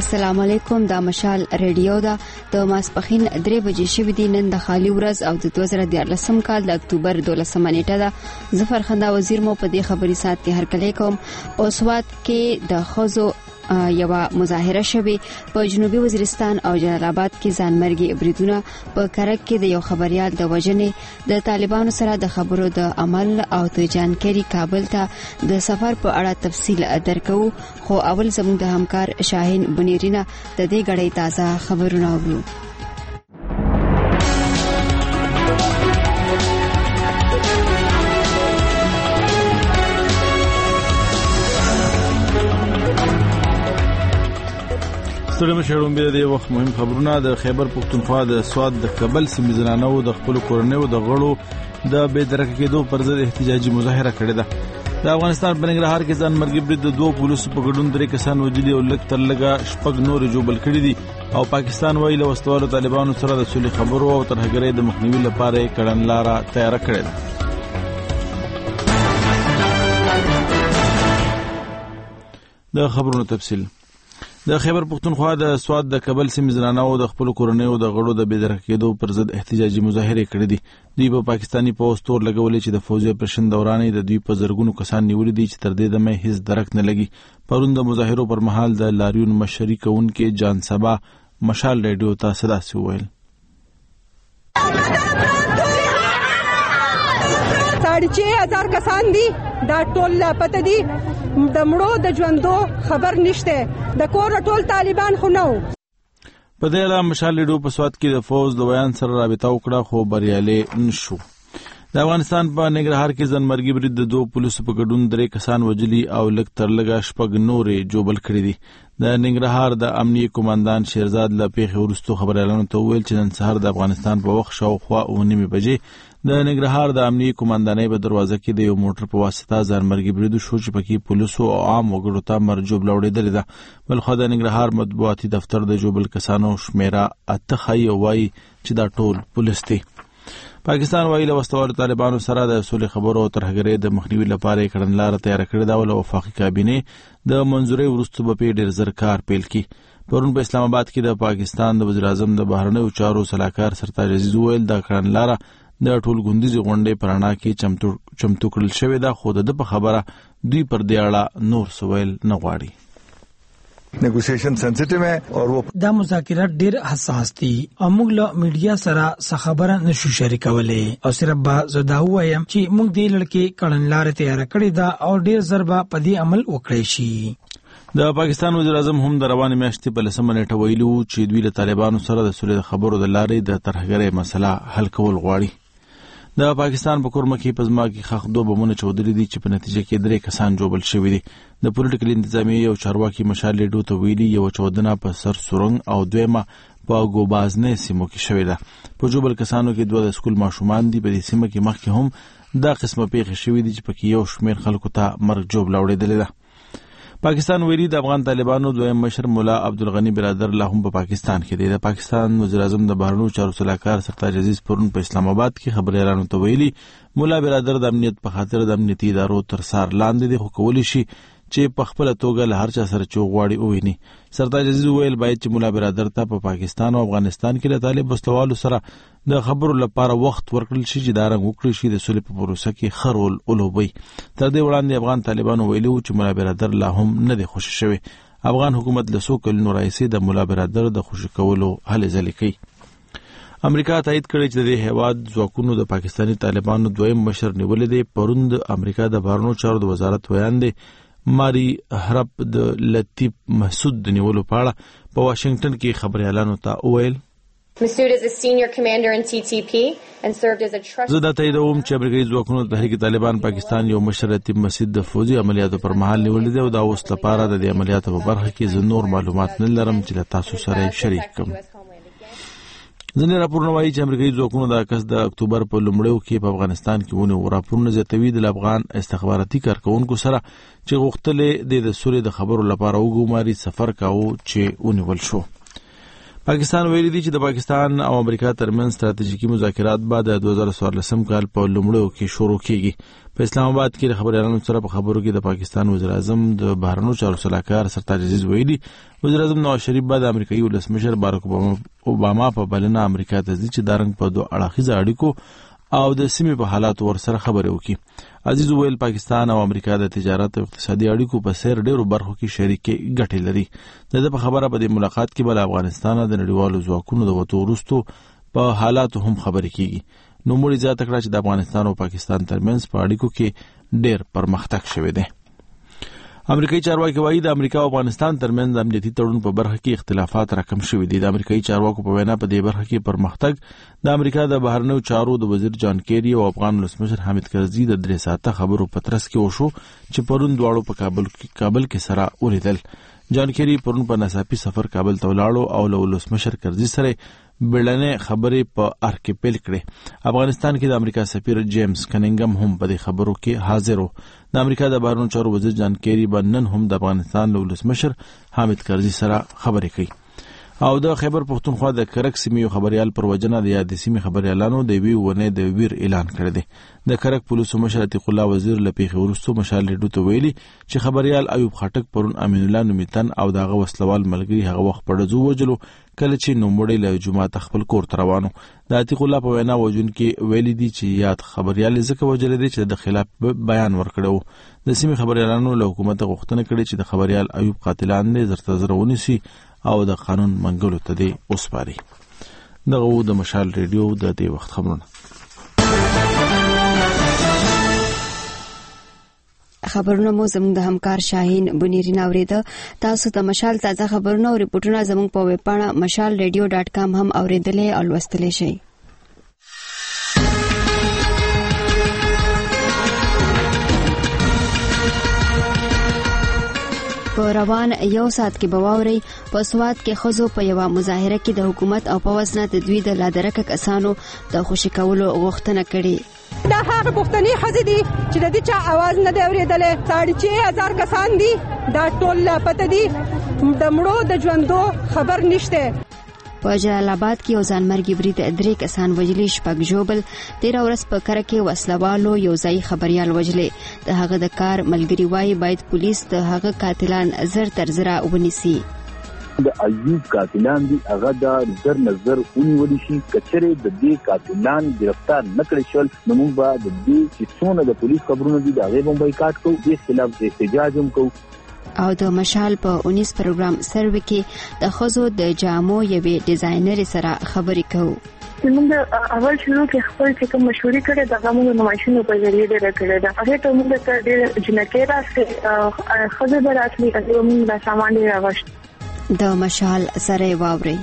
السلام علیکم. دا مشال ریډیو دا د ماسپخین 3 بجې شوې دي. نن د خالی ورځ او د 2014 کال د اکتوبر 12 نیټه ده. ظفر خندا وزیر مو په دې خبري سات کې هرکلی کوم. او سواد کې د خزو یو مظاهره شوه په جنوبي وزیرستان او جلال آباد کې ځانمرګي بریدونه په کرک کې د یو خبريال د وجنې د طالبانو سره د خبرو د عمل او د جانکاري کابل ته د سفر په اړه تفصیل درکو. خو اول زموږ د همکار شاهین بنيرينا د دې غړې تازه خبرونه اورو. ستړي مشرون به د وخت مهم خبرونه. د خیبر پختونخوا د سواد د کابل سیمې زنانو د خپل کورنیو د غړو د بې درکه کېدو پر ضد احتجاجي مظاهره کړې ده. د افغانستان په ننګرهار کې ځانمرګي برید د 2 پولیسو په ګډون 3 کسان وژلي او لږ تر لږه 6 نور جوړل کړي دي. او پاکستان وایي له وسوالو طالبانو سره د صلح خبرو او ترهګرۍ د مخنیوي لپاره کړنلاره تیار کړې ده. د خبرونو تفصیل. د خیبر پختونخوا د سواد د کابل سیمې زنانو د خپل کورنیو د غړو د بې درکه کېدو پر ضد احتجاجي مظاهره کړې دي. دوی په پاکستاني پوسټ تور لګولې چې د فوجي اپریشن دوران د دوی په زرګونو کسان نیولې دي چې تر دې دمه هیڅ درک نه لګي. پرون د مظاهرو پر مهال د لاریون مشري کوونکې جان سبا مشال ریډیو ته صدا سي ویل. 6000 کسان دي دا ټول پته دي د مړو د ژوندو خبر نشته. د کور ټول طالبان خو نو په دې اړه مشال ریډیو په سواد کې د فوج د بیان سره رابطه وکړه خو بریالي نشو. د افغانستان په ننګرهار کې ځانمرګي برید د 2 پولیسو په ګډون 3 کسان وژلي او لږ تر لږه 6 نور جوړل کړي دي. د ننګرهار د امنیي کمانډان شیرزاد له پیښې وروسته خبريالانو ته ویل چې نن سهار د افغانستان په وخت شاوخوا 9:30 بجې د ننګرهار د امنیي کمانډانۍ په دروازه کې د یو موټر په واسطه ځانمرګي برید شو چې پکې پولیسو او عام وګړو ته مرجوب لوړېدل ده. بلخو د ننګرهار مطبوعاتي دفتر د جوبل کسانو شمیره 8 خي وایي چې دا ټول پولیس دي. پاکستان وایي له وسوالو طالبانو سره د صلح خبرو او ترهګرۍ د مخنیوي لپاره کړنلاره تیار کړې ده او وفاقي کابینه د منځوري وروسته په ډېر زر کار پیل کړي. پرون په اسلام آباد کې د پاکستان د وزیر اعظم د بهرنیو چارو سلاکار سرتاج عزیز ویل د کړنلاره د ټول غونډیزي غونډې پرانا کې چمتو کړل شوې ده. خو د په خبره دوی پر دې اړه نور سوال نه غواړي. نیگوسیشن سنسټیو ہے اور وہ دا مذاکرات ډیر حساس دي او موږ له میډیا سره څه خبره نشو شریکولای او صرف با زدا وایم چې موږ دې لړکې کړنلاره تیار کړې ده او ډیر ضربه په دې عمل وکړي شي. د پاکستان وزیر اعظم هم د روانې میاشتې په 10 نیټه ویلو چې دوی له طالبانو سره د صلح خبرو د لارې د ترهګرۍ مسله حل کول غواړي. د پاکستان په کورمه کې پزما کې خخ 2 بمونه چودري دي چې په نتیجه کې 3 کسان جوړل شوي دي. د پولیټیکل انتظامیه او چارواکي مشال ډیډو ته ویلي یو چودنه په سر سورنګ او دویمه په ګوبازنې سیمو کې شوې ده. په جوړل کسانو کې 2 د سکول ماشومان دي. په دې سیمه کې مخکې هم دا قسمه پیښې شوې دي چې پکې یو شمېر خلکو ته مرګ جوړ لاوړېدل ده. پاکستان ویلي د افغان طالبانو دویم مشر مولا عبدالغنی برادر لا هم په پاکستان کې دی. د پاکستان وزیر اعظم د بهرنیو چارو سلاکار سرتاج عزیز پرون په اسلام آباد کې خبريالانو ته ویلي مولا برادر د امنیت په خاطر د امنیتي ادارو تر سار لاندې دي خو کولی شي چې په خپل توګه له هر چا سره چوغواړي وویني. سرتاج عزیز ویل باید چې مولا برادر ته په پاکستان او افغانستان کې د طالب وسلوالو سره د خبرو لپاره وخت ورکړل شي چې دا رنګ وکړي شي د صلح په پروسه کې خرول اولوبي. تر دې وړاندې افغان طالبانو ویلو چې مولا برادر لا هم نه دی خوشی شوی. افغان حکومت له 100 کلونو راهیسې د مولا برادر د خوشی کولو هلې ځلې کوي. امریکا تایید کړی چې د هیواد ځواکونو د پاکستاني طالبانو دویم مشر نیولې دی. پرون د امریکا د بهرنیو چارو د وزارت بیان دی ماری حرب د لطیف محسود د نیولو په اړه په واشنگټن کې خبريالانو ته ویل Masood is a senior commander in TTP and served as a trust. زه دا تاییدوم چې امریکایي ځواکونو د تحریک طالبان پاکستان یو مشر لطیف محسود د فوجي عملیاتو پر مهال نیولې دی او دا اوس لپاره د دې عملیاتو په برخه کې زه نور معلومات نه لرم چې له تاسو سره شریک کوم. ځینې راپورونه وایي چې امریکایي ځواکونو د اگست د اکتوبر په لومړیو کې په افغانستان کې ونیو. راپورونه زیاتوي د افغان استخباراتي کارکونکو سره چې غوښتل د صلح د خبرو لپاره وګماري سفر کاوه چې ونیول شو. پاکستان ویلي دی چې د پاکستان او امریکا ترمنځ ستراتیژیکي مذاکرات بعد د 2014 کال په لومړیو کې شروع کیږي. په اسلام آباد کې د خبريالانو سره په خبرو کې د پاکستان وزیر اعظم د بهرنیو چارو سلاکار سرتاج عزیز ویلي وزیر اعظم نواز شریف بعد امریکایي ولسمشر باراک اوباما په بلنه امریکا ته ځي چې د رنګ په دوه اړخیزه اړیکو او د سیمې په حالات ورسره خبرې وکړي. عزیز ویل پاکستان او امریکا د تجارت او اقتصادي اړیکو په سیر ډیرو برخو کې شریکې ګټې لري. د په خبره په دې ملاقات کې بل افغانستان د نړیوالو ځواکونو د وټو وروستو په حالاتو هم خبرې کیږي. نو موږ زیاته کړه چې د افغانستان او پاکستان ترمنځ په اړیکو کې ډیر پرمختګ شوی دی. امریکایي چارواکي وايي د امریکا او افغانستان ترمنځ امنیتي تړون په برخه کې اختلافات راکم شوي دي. د امریکایي چارواکو په وینا په دې برخه کې پرمختګ د امریکا د بهرنیو چارو د وزیر جان کیری او افغان ولسمشر حامد کرزي د 3 ساعته خبرو په ترڅ کې وشو چې پرون دواړو په کابل کې سره ولیدل. جان کیری پرون په ناڅاپي سفر کابل ته ولاړو او له ولسمشر کرزي سره بیړنۍ خبرې په ارکیپل کړې. افغانستان کې د امریکا سفیر جیمز کنینګم هم په دې خبرو کې حاضر وو. د امریکا د بهرنیو چارو وزیر جان کیری نن هم د افغانستان له ولسمشر حامد کرزي سره خبرې کوي. او د خیبر پښتونخوا د کرک سیمې خبريال پر وجنه د یاد سیمې خبريالانو د وی ونه د ویر اعلان کړی دی. د کرک پولیسو مشر عتیق الله وزیر لپیخ ورستو مشال ریډو ته ویلي چې خبريال ایوب خټک پرون امین الله نومیتن او دغه وسلوال ملګری هغه وخت پړځو وجلو کله چې نوموړی له جمعه خپل کور ته روانو. د عتیق الله په وینا وجون کې ویلي دي چې یاد خبريال ځکه وجل دي چې د خلاف بیان ورکړو. د سیمې خبريالانو له حکومت غوښتنه کړې چې د خبريال ایوب قاتلان نه زرته زرونی سي او د قانون منګولو ته دی اوسپاري. دغه د مشال ریډیو د دې وخت خبرونه. خبرونه مو زموږ د همکار شاهین بنيرین اوریده. تاسو ته مشال تازه خبرونه او ریپورتونه زموږ په ویب پاڼه mashalradio.com هم اوریدلې او لوستلې شئ. په روان یو ساعت کې بواوري په سواد کې خزو په یو مظاهره کې د حکومت او په وسنه د دوی د لادرکه کسانو د خوشی کولو غوښتنه کړې. دا هغه پښتني خزې دي چې د دې چا आवाज نه دی اورېدلې. 6000 کسان دي دا ټول پته دي د مړو د ژوندو خبر نشته. په جلال آباد کې یو ځانمرګي برید 3 کسان وجلي، 6 ژوبل. 13 ورځ په کره کې وسلوالو یو ځای خبريال وجلي. د هغه د کار ملګری وایي باید پولیس د هغه قاتلان زر تر زره ونیسي. د ایوب قاتلان دي هغه د زر نظر ونیول شي. کچره د دې قاتلان گرفتار نکړي شول نو موږ به د دې چې څونه د پولیس خبرونه دي دا غوښتنه بایکاټ کوو، د خلاف احتجاج هم کوو. او د مشال په 19 پروګرام سروې کې د خزو د جامو یوې ډیزاینر سره خبرې کوو. موږ اول شروع کې خپل چې کوم مشورې کړې د غمونو نمایشونو په ذریعہ ډېر کړې ده. هغه ته موږ ته ډېر جنکې راځي خزو براتلی او موږ د سامان راوښت. د مشال سره واوري.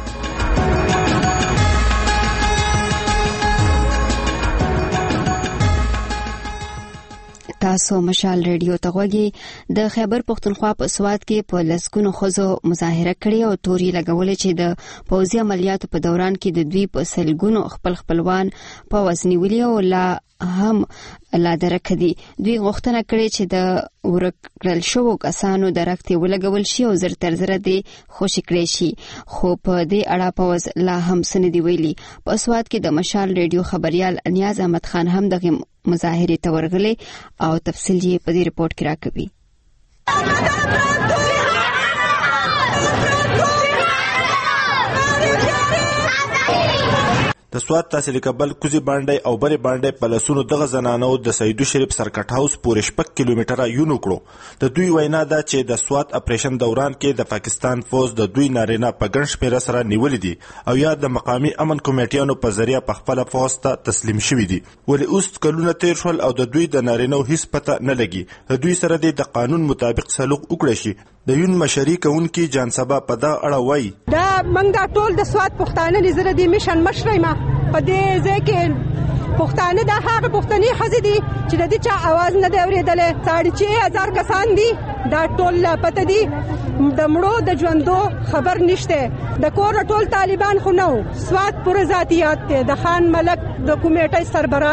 تاسو مشال ریډیو ته غوږی. د خیبر پښتونخوا په سواد کې په لسګونو خزو مظاهره کړې او توري لګولې چې د پوځي عملیاتو په دوران کې د دوی په سلګونو خپلوان په وسنیولي او لا هم لا درک دي. دوی غوښتنه کړې چې د ورکړل شوو کسانو درکته ولګول شي او زر تر زر دي خوشی کړي شي. خو په دې اړه پوز لا هم سندي ویلي. په سواد کې د مشال ریډیو خبريال نیاز احمد خان هم دغه مظاهره ته ورغلي او تفصیل یې په دې رپورت کې راکوي. د سواد تحصیل کابل کوزي باندې او بری باندې په لسونو دغه زنانو د سیدو شریف سرکټ هاوس پورې 6 کیلومتره یونو کړو. د دوی وینا ده چې د سواد اپریشن دوران کې د پاکستان فوج د دوی نارینه په ګڼ شمېر سره نیولې دي او یا د مقامی امن کمیټیانو په ذریعہ په خپل فوج ته تسلیم شوي دي. ولې اوس کلونه تیر شول او د دوی د نارینه هیڅ پته نه لګي. د دوی سره د قانون مطابق سلوک وکړي شي. د یون مشري کوونکی جان سبا په دا اړه وایي دا موږ دا ټول د سواد پښتانه نظر دي میشن مشرایما په دې ځکه پښتانه دا هغه پښتني خزې دي چې د دې چا आवाज نه دی اورېدلې. 6000 کسان دي دا ټول پته دي د مړو د ژوندو خبر نشته. د کور ټول طالبان خو نو سواد پر ذاتيات ته د خان ملک د کمیټې سربراه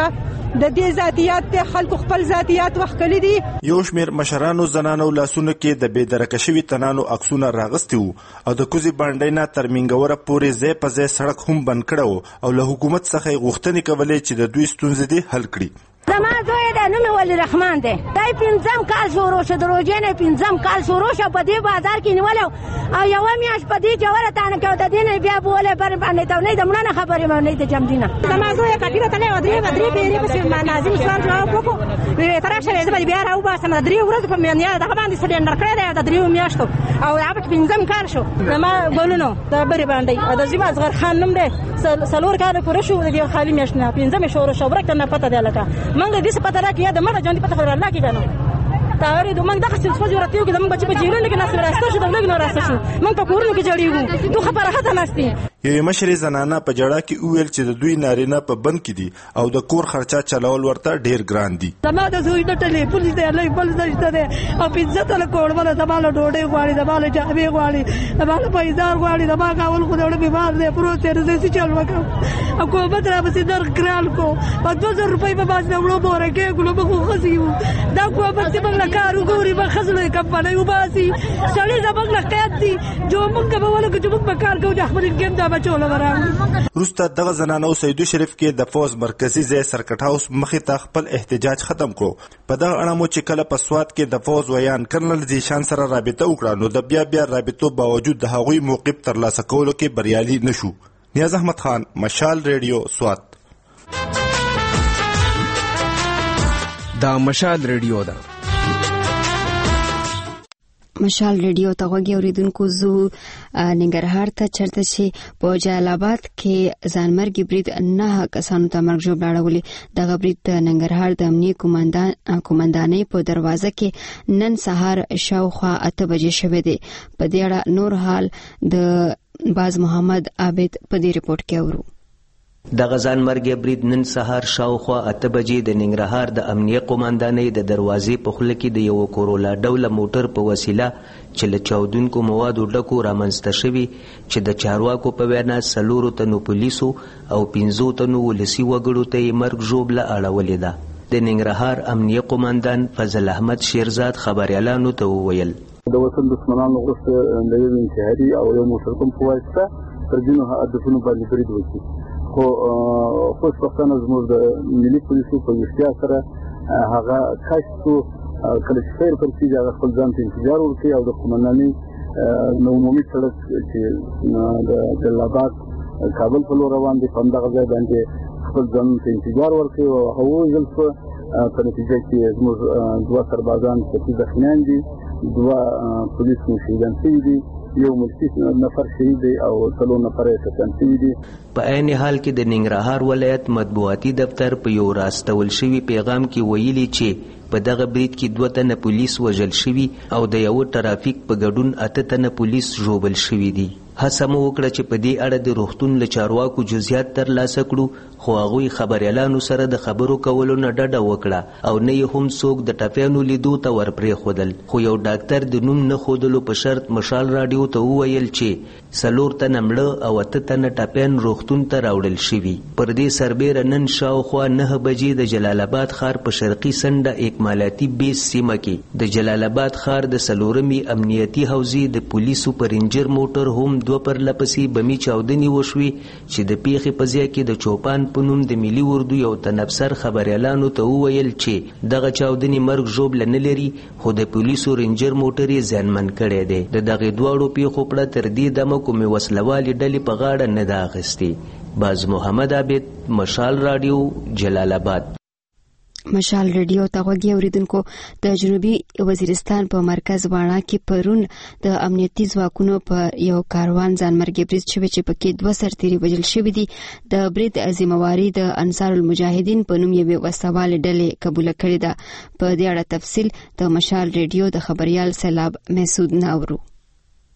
د دې ذاتيات ته خلکو خپل ذاتيات وښکلي دي. یو شمېر مشرانو زنانو لاسونو کې د بې درکه شوي تنانو عکسونه راغستي وو او د کوزي بانډۍ نه تر منګوره پورې ځای په ځای سړک هم بند کړی وو او له حکومت څخه یې غوښتنې کولې چې د دوی ستونزې دې حل کړي. زما زوی دی نوم ولی رحمان دی. دی 5 کال شروع شو، د روژې نه 5 کال شروع شو. په دې بازار کې نیولی او یوه میاشت په دې جوړه تانه کې د دې نه بیا بولې بر باندې ته نه د مړه نه خبرې باندې د جمدینه. زما زوی کټیره تللی و، درې پیرې پسې ناظم سوال جواب وکړو. وی تر شوې زه به بیا راوباسم. د 3 ورځو په میاشت دغه باندې سلنډر کړی دی د 3 میاشتو او هغه 5 کال شو. زما ګلونو د برې باندې د زما اصغر خان نوم دی. 4 کال پوره شو د دې خالي میاشت نه 5 شروع شو. ورکه نه پته دی لکه منګ دې څه پته راکې یا د مړه ژوندي پته خبره الله کې کنه تاوري دوه منګ دغه څه څه ضرورت یو کې د منګ بچي په جیلونو کې ناس راسته شو د لګ نو راسته شو منګ په کورونو کې جوړیږو دوه خبره هته ناشتي. یوه مشرې زنانه په جړه کې وویل چې د دوی نارینه په بند کې دي او د کور خرچه چلول ورته ډیر ګران دي. زما د زوی د ټلې پولیس دی الله بل زشته دی او 15 تل کور ولا زما له ډوډۍ غواړي زما له جامې غواړي زما له پیسې غواړي زما کاول خو ډېر بیمار دی پروت دی زه چل وکم حکومت را به در ګران کو په 2000 روپۍ په باندې وړو بوره کې ګلو به خسيو دا حکومت چې موږ کار وګوري به خزله کمپنۍ وباسي سړي زموږ له قید دي جو موږ به ولګو چې موږ په کار کوو چې خپل ګیم دا بچول وران. روسته دغه زنانو سیدو شریف کې د فوز مرکزی ځای سرکټ هاوس مخې ته خپل احتجاج ختم کړو. په دغه اړه مو چې کله په سوات کې د فوز ویان کرنل زیشان سره رابطه وکړه نو د بیا رابطو باوجود د هغوی موقف ترلاسه کولو کې بریالي نشو. نیاز احمد خان، مشال ریډیو، سوات. دا مشال ریډیو ده. مشال ریډیو ته غوږی اوریدونکو زو ننګرهار ته چرته چې په جلال آباد کې ځانمرګي برید 9 کسانو ته مرګ ژوبل اړولې. دغه برید د ننګرهار د امنیه قومندانۍ په دروازه کې نن سهار شاوخوا 8 بجې شوه دی. په دې اړه نور حال د باز محمد عابد په دې رپورت کې اورو. د غزان مرګ برید نن سهار شاوخوا 8 بجې د ننګرهار د امنیه قومندانۍ د دروازې په خوله کې د یو کورولا ډوله موټر په وسیله چې له چاودونکو موادو ډکو رامنځته شوي چې د چارواکو په وینا 4 تنو پولیسو او 15 تنو ولسي وګړو ته یې مرګ ژوبله اړولې ده. د ننګرهار امنیه قومندان فضل احمد شیرزاد خبريالانو ته وویل د وطن دښمنانو غوښته د یو انتحاري او یو موټر کوم په واسطه پر دینو هدفونو باندې برید وکړي. خو خوشبختانه زموږ د ملي پولیسو په اشتیا سره هغه کاشتو کله چې خیر پر سیږي هغه خپل ځان ته انتظار ورکړي او د قومندانۍ نو عمومي سړک چې د جلال آباد کابل په لور روان دي په همدغه ځای باندې خپل ځان ته انتظار ورکړي او هغوی ځل په نتیجه کې زموږ 2 سربازان پکې زخمیان دي، 2 پولیس شهیدان شوي دي، یو ملکی نفر شهید دی او 3 نفر ټپیان شوي دي. په عین حال کې د ننګرهار ولایت مطبوعاتي دفتر په یو راستول شوي پیغام کې ویلي چې په دغه برید کې 2 تنه پولیس وژل شوي او د یو ټرافیک په ګډون 8 تنه پولیس ژوبل شوي دي. هڅه مو وکړه چې په دې اړه د روغتون له چارواکو جزئیات ترلاسه کړو خو هغوی خبريالانو سره د خبرو کولو نه ډډه وکړه او نه یې هم څوک د ټپیانو لیدو ته ورپرېښودل. خو یو ډاکټر د نوم نه ښودلو په شرط مشال راډیو ته وویل چې 4 تنه مړه او 8 تنه ټپیان روغتون ته راوړل شوي. پر دې سربیره نن شاوخوا 9 بجې د جلال آباد ښار په شرقي سنډه اکمالاتي بیس سیمه کې د جلال آباد ښار د 4مې امنیتي حوزې د پولیسو په رینجر موټر هم 2 پرلپسې بمي چاودنې وشوي چې د پیښې په ځای کې د چوپان په نوم د ملي اردو یو تنفسر خبريالانو ته وویل چې دغه چاودنې مرګ ژوبله نه لري خو د پولیسو رینجر موټر یې زیانمن کړی دی. د دغې 2 پیښو پړه تر دې دمه کومې وسلوالې ډلې په غاړه نه ده اخیستې. باز محمد عابد، مشال راډیو، جلال آباد. مشال ریډیو ته غوږی اوریدونکو د جنوبي وزیرستان په مرکز واڼه کې پرون د امنیتي ځواکونو په یو کاروان ځانمرګي برید شوی چې پکې 2 سرتیري وژل شوي دي. د برید ذمہواري د انصار المجاهدین په نوم یوې وسوالې ډلې قبول کړې ده. په دې اړه تفصیل د مشال ریډیو د خبريال سیلاب محسود ناورو.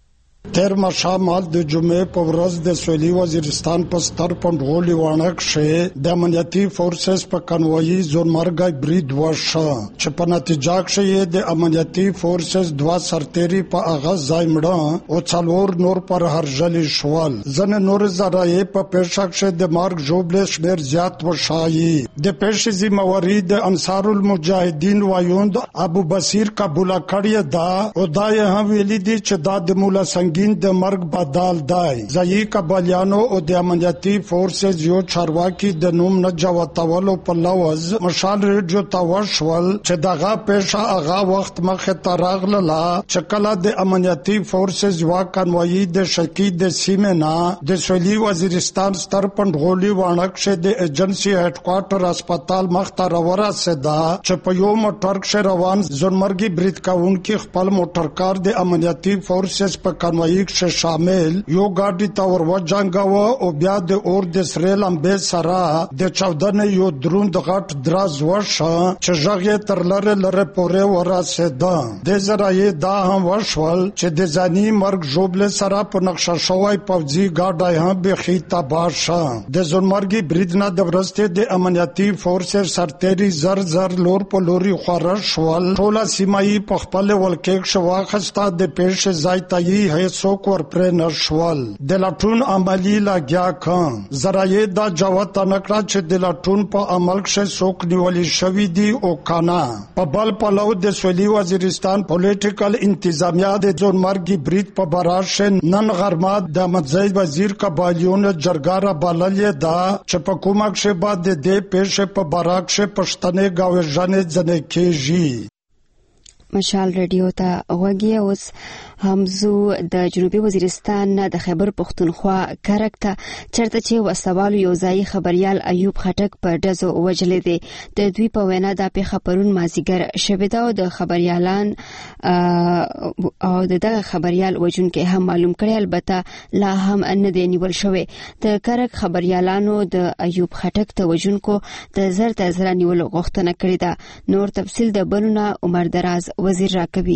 تیر مشامال د جمعې په ورځ د سویلي وزیرستان په ستر پنډغولي وانک شه د امنیتي فورسز په کنوایي زونمرګي برید وشو چې په نتیجه کې د امنیتي فورسز دوا سرتيري په اغاز ځای مړه او څلور نور پر هرجلی شوال ځنه نور زراعي په پېښه کې د مارګ جوبل شمیر زیات وشایي د پېښې ذمہواری د انصار المجاهدین وایوند ابو بصیر قبول کړی دا او دا یې ویلي دي چې دا د مولا سنگین د مرګ بدل دی ځای قبالیانو او د امنیتي فورسز یو چارواکي د نوم نه جوړتولو په لوز مشال ریډیو تاوشول چې دغه پېښه هغه وخت مخه تراغله چې کله د امنیتي فورسز واکنوي د شکی د سیمنا د سویلي وزیرستان ستر پنډغولي وانک شه د ایجنسی هډ کوارټر هسپتال مختار ورسېدا چې په یو موټر کې روان زونمرګي برید کاونکي خپل موټر کار د امنیتي فورسز په کنوي کې شامل یو ګاډي تا ور وځنګاو او بیا د اور د سره لمبه سره د 14 یو دروند غټ دراز وشه چې ژغه تر لره پورې ورسېدا د زراعي دا هم وشول چې د ځاني مرګ جوبل سره په نقشه شوی پوځي ګاډي هم به خيطه باشه د زونمرګي برید نه د ورسته د امنیتي فورسز سرتيري زر لور په لوري خورش ول ټوله سیمایي په خپل ولکې شواخسته د پېښې ځای تایي هیڅ څوک ورپرې نشول د لټون عملی لګیا کان زراعي دا جواب تنکړه چې د لټون په عمل کې څوک نیولې شوی دی او کانا په بل پلو د سویلي وزیرستان پولیټیکل انتظامیه د زونمرګي برید په براش نن غرمه د مځای وزیر قبالیون جرګاره بللې دا چې په کومه کې بعد د دې پېښې په براک کې پښتنې گاوې ځنې ځنې کېږي مشال ریډیو ته وګي اوس همزو د جنوبي وزیرستان د خیبر پختونخوا کرکته چرته چې وسوالو یو ځای خبريال ایوب خټک په دزو وجلې دي د دوی په وینا د په خبرون مازیګر شویدا او د خبريالان او دغه خبريال وجونکې هم معلوم کړي البته لا هم ان د نیول شوی د کرک خبريالانو د ایوب خټک ته وجونکو د زر نیول غوښتنه کړې ده نور تفصیل د بنونه عمر دراز وزیر راکوي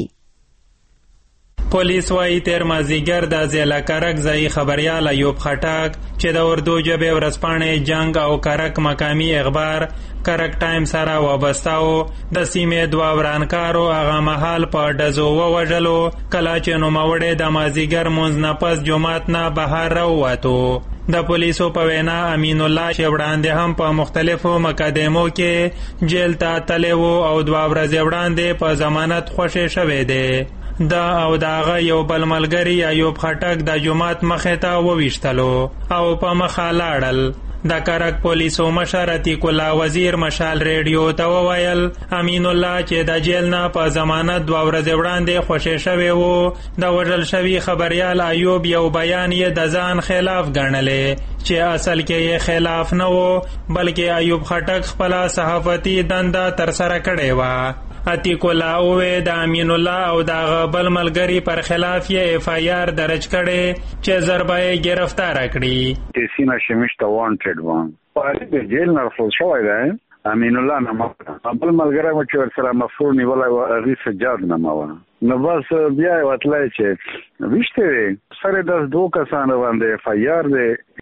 پولیس وايي تیر مازیګر د ضلع کرک ځای خبريال ایوب خټک چې د اردو ژبې ورځپاڼې جنگ او کرک مقامی اخبار کرک ټایم سره وابسته و د سیمې دوه ورانکارو هغه مهال په ډزو ووژلو کله چې نوموړی د مازیګر مونځ نه پس جومات نه بهر راووتو د پولیسو په وینا امین الله چې وړاندې هم په مختلفو مقدمو کې جیل ته تللی و او 2 ورځې وړاندې په ضمانت خوشی شوی دی دا او داغه یو بل ملګری ایوب خټک د جمعات مخې ته وویشتلو او په مخه لاړل د کرک پولیسو مشر عتیق الله وزیر مشال ریډیو ته وویل امین الله چې د جیل نه په ضمانت 2 ورځې وړاندې خوشی شوی و د وژل شوي خبريال ایوب یو بیان یې د ځان خلاف ګڼلی چې اصل کې یې خلاف نه و بلکې ایوب خټک خپل صحافتي دنده ترسره کړې وه عتیق الله اوه د امین الله او د بل ملګری پر خلاف یې اف آی آر درج کړي چې ضربه گرفتار کړي تیسینا شمیشته وانټډ وان په دې جیل نه رسول شوی دی امین الله نه بل ملګری مو چې سره مفعول نیولای و هغه سجاد نه ما نو بس بیا وتلای چې وشته سره د 2 کسان باندې اف آی آر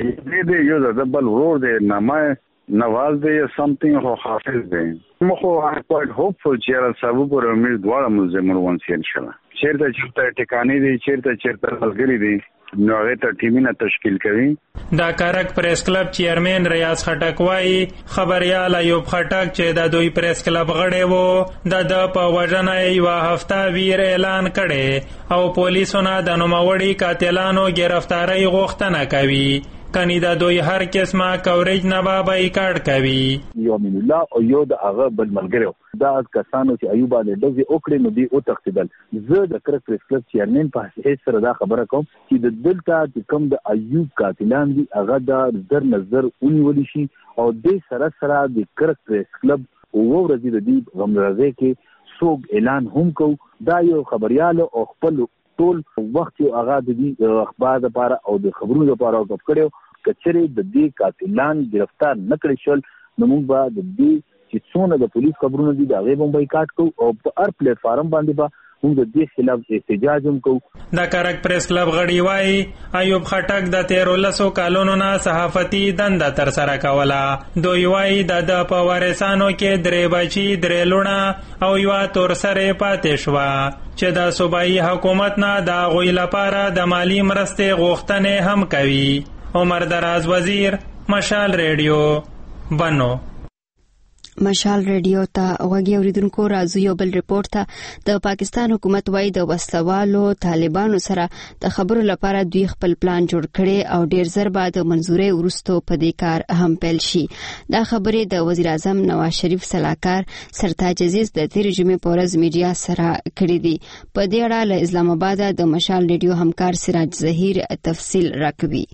دې یو د بل ورور دې نامه نواز دی something خو حافظ دی مخو I'm quite hopeful چې رسابو پر امیر دواړه ملزمون ونسین شوه چیرته ټکانې دي چیرته ملګری دي نو هغه ته ټیمونه تشکیل کوي دا کرک پریس کلب چیرمن ریاض خټک وايي خبريال ایوب خټک چې د دوی پریس کلب غړی وو د په وژنه یو هفته ویر اعلان کړي او پولیسونه د نوموړي قاتلانو گرفتاری غوښتنه کوي کني دا دوی هر قسمه کوریج نه به بایکاټ کوي یو من الله او یو د هغه بل ملګری دا کسانو چې ایوب باندې دغه اوکړي نو دی او تخصیدل زه د کرک پریس کلب چیرمن په هیڅ سره دا خبره کوم چې د دلته چې کوم د ایوب قاتلان دي هغه د زر نظر اونول شي او د سره د کرک پریس کلب او ورځي د دې غمرازه کې سوق اعلان هم کو دا یو خبريال او خپل ټول وخت یو هغه د اخبار لپاره او د خبرونو لپاره او کړو کچره د دې قاتلان گرفتار نکړي شول نو موږ به د دې چې څونه د پولیس خبرونه دي دا غوښمن بایکاټ کو او په هر پلیټ فارم باندې به موږ د دې خلاف احتجاج هم کوو. د کرک پریس کلب غړي وایي ایوب خټک د 13 کالونو نه صحافتي دنده ترسره کوله. دوی وایي د په وارثانو کې 3 بچي 3 لوڼه او یو تورسره پاتې شوه چې د صوبایي حکومت نه د هغوی لپاره د مالی مرستې غوښتنې هم کوي. عمر دراز وزیر، مشال ریډیو، بنو. مشال ریډیو ته غوږی اوریدونکو راځو یو بل ریپورت ته. د پاکستان حکومت وايي د وسلوالو طالبانو سره د خبرو لپاره دوی خپل پلان جوړ کړي او ډیر زر بعد منزوري ورستو په دې کار هم پیل شي. دا خبرې د وزیر اعظم نواز شریف سلاکار سرتاج عزیز د تیر جمعې په ورځ میډیا سره کړې دي. په دې اړه له اسلام آباد د مشال ریډیو همکار سراج ظهیر تفصیل راکوي.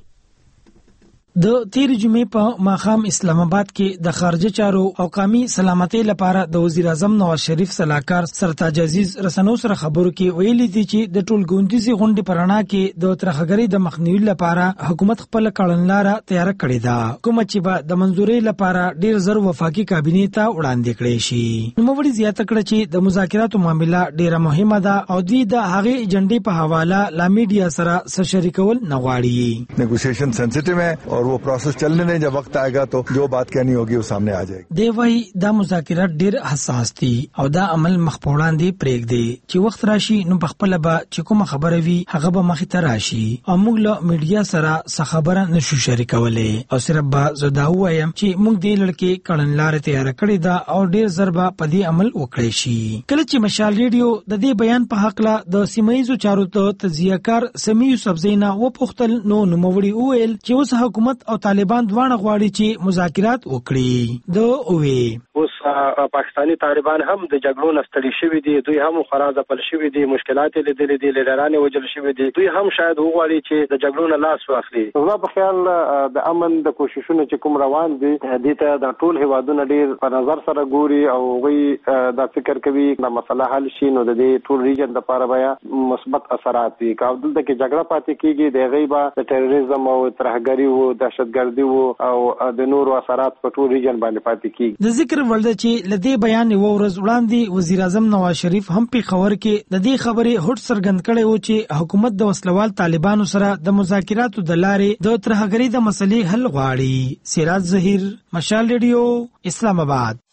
د تیر جمعې په ماخام اسلام آباد کې د خارجه چارو او قومي سلامتۍ لپاره د وزیر اعظم نواز شریف سلاکار سرتاج عزیز رسنو سره خبرو کې ویلي دي چې د ټولګوندیزي غونډې پرانا کې د ترخګری د مخنیوي لپاره حکومت خپل کړنلاره تیار کړې ده، کوم چې به د منځوري لپاره ډیر زر وفاقي کابینه ته وړاندې کړي شي. نوموړي زیاته کړه چې د مذاکراتو معاملہ ډیره مهمه ده او دوی د هغه ایجنډې په حواله لا میډیا سره شریکول نه غواړي. Negotiation sensitive है और वो प्रोसेस चलने नहीं, जब वक्त आएगा तो जो बात कहनी होगी वो सामने आ जाएगी. دی وای دا مذاکرات ډیر حساس دي او دا عمل مخ په وړاندې پرېږدي چې وخت راشي نو په خپل به چې کوم خبره وي هغه به مخ ته راشي او موږ له میډیا سره خبره نشو شریکولای او صرف به زدا وایم چې موږ دې لړکې کړنلاره تیار کړې ده او ډیر ضربه په دې عمل وکړي شي. کله چې مشال ریډیو د دې بیان په حق له د سیمایي چارو ته تجزیه‌کار سمیع یوسف زینا و پختل نو نوموړي وویل چې اوس حکومت او طالبان دواړه غواړي چې مذاکرات وکړي. د اوې اوس پاکستانی طالبان هم د جګړو نستړي شوي دي، دوی هم خراز پل شوي دي، مشکلات لیدلې دي، لیډران وجل شوي دي، دوی هم شاید وغواړي چې د جګړو نه لاس واخلي. زما په خیال د امن د کوششونو چې کوم روان دي دې ته د ټول هیوادونو ډیر په نظر سره ګوري او وی دا فکر کوي د مسله حل شي نو د دې ټول ریجن لپاره بیا مثبت اثرات دي. کابل ته کې جګړه پاتې کیږي د غیبه د ټیرریزم او ترهګری او دهشتګردي او د نورو اثرات په ټول ریجن باندې پاتې کیږي. د ذکر ولده چې لدی بیان و ورځ وړاندې وزیر اعظم نواز شریف هم په خبر کې د دې خبرې هټ سرګند کړي و چې حکومت د وسلوال طالبانو سره د مذاکراتو د لارې د ترهګری د مسلې حل غواړي. سراج ظهیر، مشال ریډیو، اسلام آباد.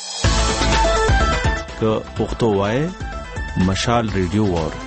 که پښتو وای مشال ریډیو ور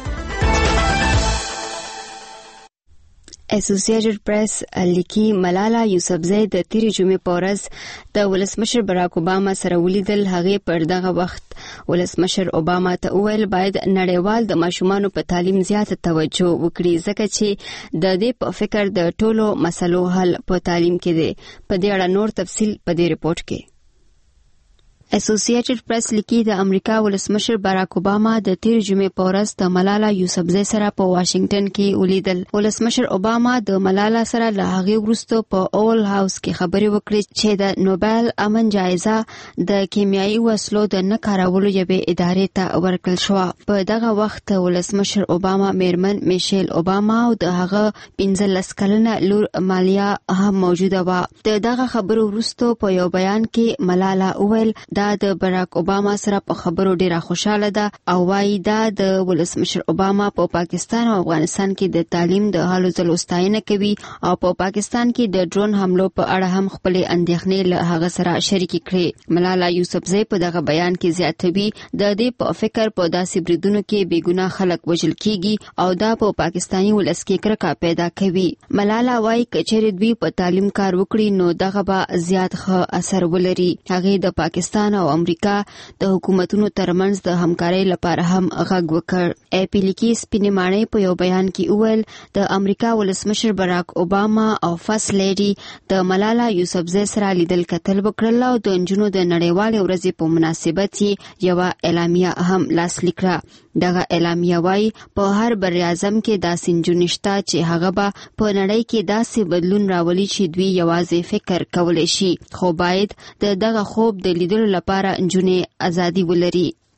اسوسییټډ پریس لیکي ملالا یوسفزۍ د تیر جمعې په ورځ د ولسمشر براک اوباما سره ولیدل. هغه پر دغه وخت ولسمشر اوباما ته وویل باید نړیوال د ماشومانو په تعلیم زیاته توجه وکړي ځکه چې د دې په فکر د ټولو مسلو حل په تعلیم کې دی. په دې اړه نور تفصیل په دې ریپورت کې. اسوسییټډ پریس لیکي د امریکا ولسمشر براک اوباما د تیر جمعې په ورځ د ملالا یوسفزۍ سره په واشنگټن کې ولیدل. ولسمشر اوباما د ملالا سره له هغې وروسته په اول هاوس کې خبرې وکړې چې د نوبل امن جایزه د کیمیاوي وسلو د نه کارولو یوې ادارې ته ورکړل شوه. په دغه وخت ولسمشر اوباما میرمن میشیل اوباما او د هغه 15 کلنه لور مالیا هم موجوده وه. د دغه خبرو وروسته په یو بیان کې ملالا وویل دا د براک اوباما سره په خبرو ډیره خوشاله ده او وايي دا د ولسمشر اوباما په پاکستان او افغانستان کې د تعلیم د هلو ځلو ستاینه کوي او په پاکستان کې د ډرون حملو په اړه هم خپل اندېښنې له هغه سره شریکې کړې. ملالا یوسفزۍ په دغه بیان کې زیاتوي د دې په فکر په داسې بریدونو کې بېګناه خلک وژل کیږي او دا په پاکستاني ولس کې کرکه پیدا کوي. ملالا وايي کچېرې دوی په تعلیم کار وکړي نو دغه به زیات ښه اثر ولري. هغه د پاکستان او امریکا د حکومتونو ترمنځ د همکارۍ لپاره هم غږ وکړ. اپیلیکی سپینې ماڼۍ په یو بیان کې وویل د امریکا ولسمشر براک اوباما او فرست لیډي د ملالا یوسفزۍ سره لیدل کتل وکړل او د نجونو د نړیوالې ورځې په مناسبت یې یوه اعلامیه هم لاسلیک کړه. دغه اعلامیه وايي په هر بر اعظم کې داسې نجونې شته چې هغه به په نړۍ کې داسې بدلون راولي چې دوی یوازې فکر کولی شي خو باید د دغه خوب د لیدلو لپاره نجونې ازادي ولري.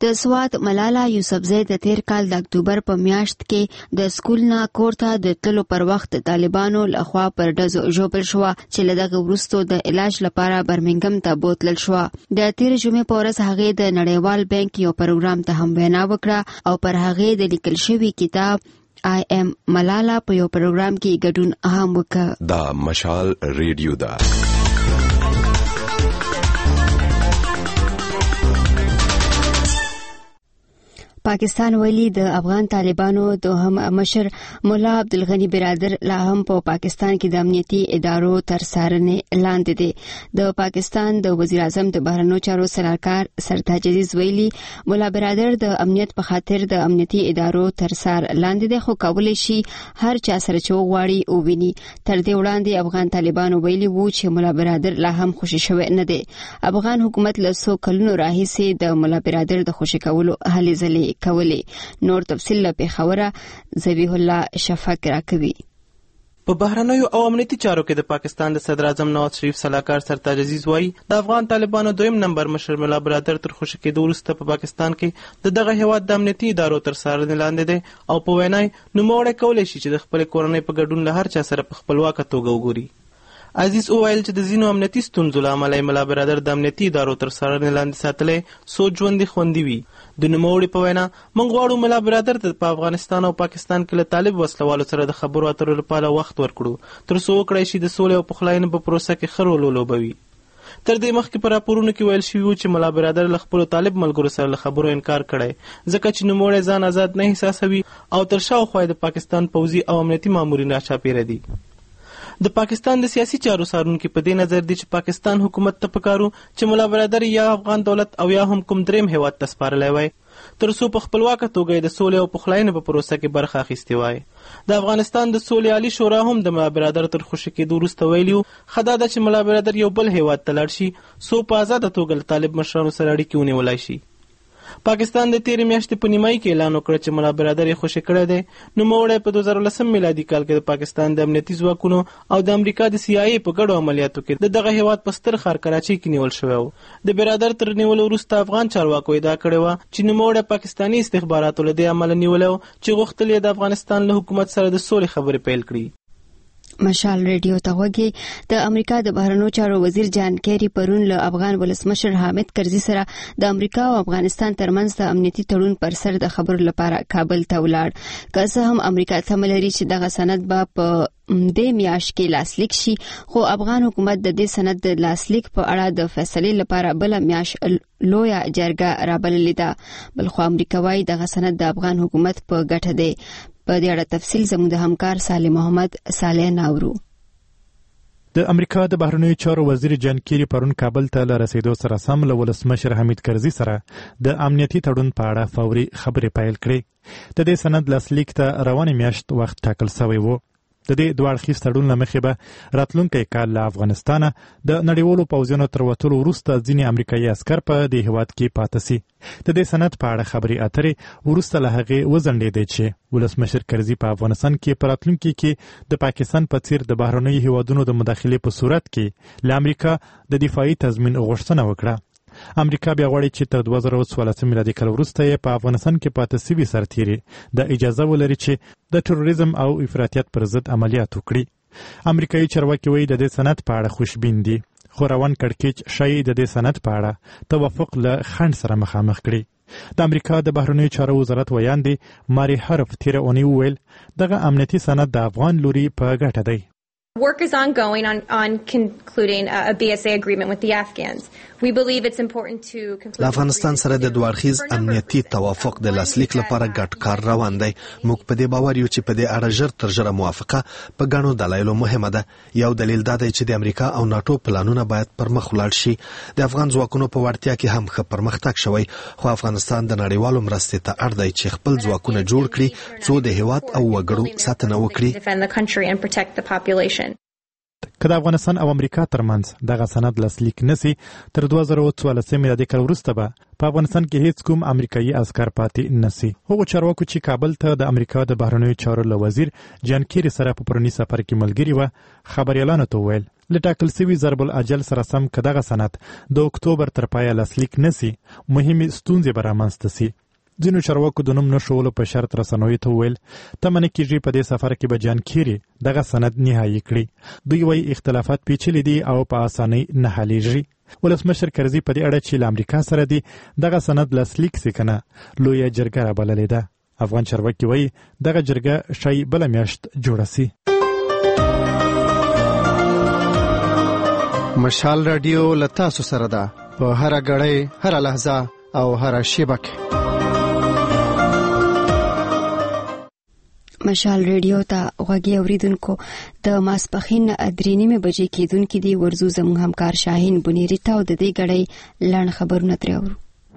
د سوات ملاله یوسفزۍ د تیر کال د اکتوبر په میاشت کې د سکول نه کور ته د تللو پر وخت طالبانو لخوا پر ډزو ژوبل شو چې له دغه وروسته د علاج لپاره برمنګم ته بوتلل شو. د تیر جمعې په ورځ هغه د نړیوال بانک یو پروګرام ته هم وینا وکړه او پر هغه د لیکل شوی کتاب I am ملاله په یو پروګرام کې ګډون هم وکړ. دا مشال ریډیو دا پاکستان ویلي د افغان طالبانو دوهم مشر مولا عبدالغنی برادر لا هم په پاکستان کې د امنیتي ادارو تر څارنې لاندې دی. د پاکستان د وزیر اعظم د بهرنیو چارو سلاکار سرتاج عزیز ویلي مولا برادر د امنیت په خاطر د امنیتي ادارو تر څار لاندې دی، خو کولی شي هر چا سره چې وغواړي وویني. تر دې وړاندې افغان طالبانو ویلي وو چې مولا برادر لا هم خوشي شوی نه دی. افغان حکومت له څو کلونو راهیسې د مولا برادر د خوشي کولو هلې ځلې کولی. نور تفصیل له پیښوره ذبیح الله شفق راکوي. په بهرنیو او امنیتي چارو کې د پاکستان د صدر اعظم نواز شریف سلاکار سرتاج عزیز وایي د افغان طالبانو دویم نمبر مشر مولا برادر تر خوشي کېدو وروسته په پاکستان کې د دغه هیواد د امنیتي ادارو تر څارنې لاندې دی او په وینا یې نوموړی کولی شي چې د خپلې کورنۍ په ګډون له هر چا سره په خپلواکه توګه وګوري. عزیز وویل چې د ځینو امنیتي ستونزو له امله یې مولا برادر د امنیتي ادارو تر څارنې لاندې ساتلی څو ژوندي خوندي وي. د نوموړي په وینا موږ غواړو مولا برادر ته په افغانستان او پاکستان کې له طالب وسلوالو سره د خبرو اترو لپاره وخت ورکړو تر څو وکړی شي د سولې او پخلاینې په پروسه کې ښه رول ولوبوي. تر دې مخکې په راپورونو کې ویل شوي وو چې مولا برادر له خپلو طالب ملګرو سره له خبرو انکار کړی ځکه چې نوموړی ځان آزاد نه احساسوي او تر شاوخوا د پاکستان پوځي او امنیتي مامورین راچاپېره دي. د پاکستان د سیاسي چارو څارونکي په دې نظر دي چې پاکستان حکومت ته پکارو چې مولا برادر یا افغان دولت او یا هم کوم دریم هیواد ته سپارلی وای تر څو په خپلواکه توګه د سولې او پخلاینې په پروسه کې برخه اخیستې وای. د افغانستان د سولې عالي شورا هم د مولا برادر تر خوشي کېدو وروسته ویلي وو ښه دا ده چې مولا برادر یو بل هیواد ته لاړ شي څو په ازاده توګه له طالب مشرانو سره اړیکې ونیولی شي. پاکستان د تیرې میاشتې په نیمایي کې اعلان وکړ چې مولا برادر یې خوشي کړی دی. نوموړی په 2010 میلادي کال کې د پاکستان د امنیتي ځواکونو او د امریکا د CIA په ګډو عملیاتو کې د دغه هیواد په ستر ښار کراچۍ کې نیول شوی و. د برادر تر نیولو وروسته افغان چارواکو ادعا کړې وه چې نوموړی پاکستاني استخباراتو له دې امله نیولی و چې غوښتل یې د افغانستان له حکومت سره د سولې خبرې پیل کړي. مشال ریډیو ته وګورئ. د امریکا د بهرنیو چارو وزیر جان کیری پرون له افغان ولسمشر حامد کرزي سره د امریکا او افغانستان ترمنځ د امنیتي تړون پر سر د خبرو لپاره کابل ته ولاړ. که څه هم امریکا تمه لري چې دغه سند به په دې میاشت کې لاسلیک شي، خو افغان حکومت د دې سند د لاسلیک په اړه د فیصلې لپاره بل میاشت لویه جرګه رابللې ده. بلخو امریکا وايي دغه سند د افغان حکومت په ګټه دی. په دې اړه تفصیل زموږ د همکار صالح محمد صالح ناورو. د امریکا د بهرنیو چارو وزیر جان کیری پرون کابل ته له رسیدو سره سم له ولسمشر حامد کرزي سره د امنیتي تړون په اړه فوري خبرې پیل کړې. د دې سند لاسلیک ته روانې میاشت وخت ټاکل شوی و. د دې دوه اړخیز تړون له مخې به راتلونکی کال له افغانستانه د نړیوالو پوځیانو تر وتلو وروسته ځینې امریکایي عسکر په دې هیواد کې پاته سي. د دې سند په اړه خبرې اترې وروسته له هغې وځنډېدې چې ولسمشر کرزي په افغانستان کې په راتلونکي کې د پاکستان په څیر د بهرنیو هیوادونو د مداخلې په صورت کې له امریکا د دفاعي تضمین غوښتنه وکړه. امریکا بیا غواړي چې تر 2014 میلادي کال وروسته یې په افغانستان کې پاتې سوي سرتیري د اجازه ولري چې د تروریزم او افراطیت پر ضد عملیات وکړي. امریکایي چارواکي وایي د دې سند په اړه خوشبین دي، خو روان کړکېچ ښایي د دې سند په اړه توافق له خنډ سره مخامخ کړي. د امریکا د بهرنیو چارو وزارت ویاندې ماري هرف تیره اونۍ وویل دغه امنیتي سند د افغان لوري په ګټه دی. Work is ongoing on concluding a BSA agreement with the Afghans. We believe it's important to conclude. افغانستان سره د دوه اړخیز امنیتي توافق د لاسلیک لپاره ګډ کار روان دی. موږ په دې باور یو چې په دې اړه ژر تر ژره موافقه په ګڼو دلایلو مهمه ده. یو دلیل دا دی چې د امریکا او ناتو پلانونه باید پر مخ ولاړ شي. د افغان ځواکونو په وړتیا کې هم ښه پرمختګ شوی، خو افغانستان د نړیوالو مرستې ته اړ دی چې خپل ځواکونه جوړ کړي څو د هیواد او وګړو ساتنه وکړي. که د افغانستان او امریکا ترمنځ دغه سند لاسلیک نسی تر 2014 میلادي کال وروسته به په افغانستان کې هیڅ کوم امریکایي عسکر پاتې نسی. هغو چارواکو چې کابل ته د امریکا د بهرنیو چارو له وزیر جان کیری سره په پرونی سفر کې ملګري وه خبریالانو ته وویل لټاکل سوي ضرب الاجل سره سم کداغه سند د اکتوبر تر پایه لاسلیک نسی مهمه ستونزې برامنځته سي. ځینو چارواکو د نوم نشولو په شرط رسنوي ته ویل تمنه کیږي په دې سفر کې به جان کیری دغه سند نهایی کړي. دوی وايي اختلافات پیچلي دي او په اسانۍ نه حلیږي. ولسمشر کرزي په دې اړه چې له امریکا سره دی دغه سند لاسلیک سي کنه لویه جرګه را بللې ده. افغان چارواکي وايي دغه جرګه شای بل میاشت جوړه سي. مشال رادیو لتا سره ده په هر غړې هر لحظه او هر شیبه کې. مشال ریډیو ته غوږی اوریدونکو د ماسپخین 3:30 بجې کېدونکې دی ورزو زموږ همکار شاهین بنيري ته د دې غړې لړ خبرونه ترې اورو.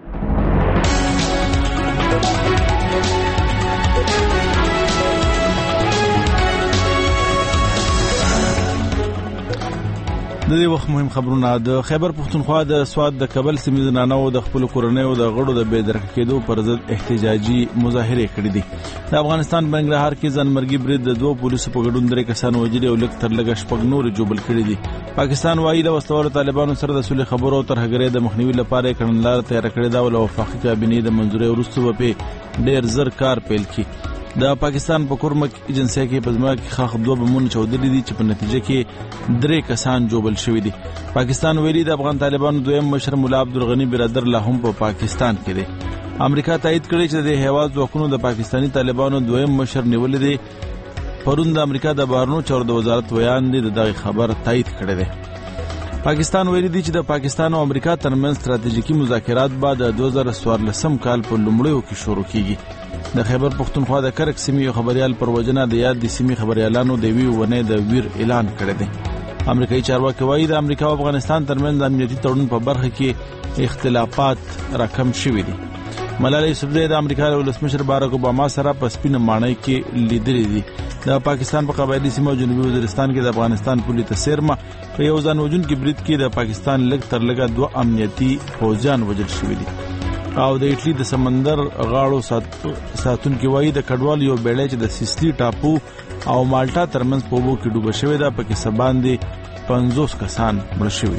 د دې وخت مهم خبرونه د خیبر پښتونخوا د سواد د کابل سیمې زنانو د خپل کورنۍ او د غړو د بې درک کېدو پر ضد احتجاجي مظاهره کړې دي. د افغانستان بنګلهار کې ځانمرګي برید د 2 پولیسو په ګډون 3 کسان وژلي او لږ تر لږه 6 نور جوبل کړي دي. پاکستان وايي د وسلوال طالبانو سره د صلح خبرو او ترهګرۍ د مخنیوي لپاره کړنلار تیار کړې ده او د وفاقي کابینې د منځوري وروسته په ډېر زر کار پیل کړي. د پاکستان په کورمک ایجنسی کې پزما کې خاخ 2 بمونه چودري دي چې په نتیجه کې 3 کسان جوبل شوي دي. پاکستان ویلي د افغان طالبانو دویم مشر مولا عبدالغنی برادر لا هم په پاکستان کې دی. امریکا تایید کړی چې د هیواد ځواکونو د پاکستانی طالبانو دویم مشر نیول دي. پرون د امریکا د بهرنیو چارو د وزارت ویان دي دغه خبر تایید کړی دی. پاکستان ویلي دی چې د پاکستان او امریکا ترمنځ ستراتیژیکي مذاکرات بعد 2014 کال په لومړیو کې شروع کیږي. د خیبر پښتونخوا د کرک سیمې خبريال پر وجنه د یاد د سیمې خبريالانو د وی ونه د ویر اعلان کړی دی. امریکایي چارواکي وایي د امریکا او افغانستان ترمنځ د امنیتي تړون په برخه کې اختلافات راکم شوي دي. ملالۍ یوسفزۍ د امریکا ولسمشر باراک اوباما سره په سپینه ماڼۍ کې لیدلې دي. د پاکستان په قبایلی سیمه جنوبي وزیرستان کې د افغانستان پولیس تسیرمه په یو ځان وژونکي برید کې د پاکستان لږ تر لږه 2 امنیتي فوجیان وژل شوي دي. او د ایټلی د سمندر غاړو ساتونکو وایي د کډوال یو بیړۍ چې د سیسلی ټاپو او مالټا ترمنځ په وبو کې ډوبه شوې ده په کې سباندې 50 کسان مړ شوي.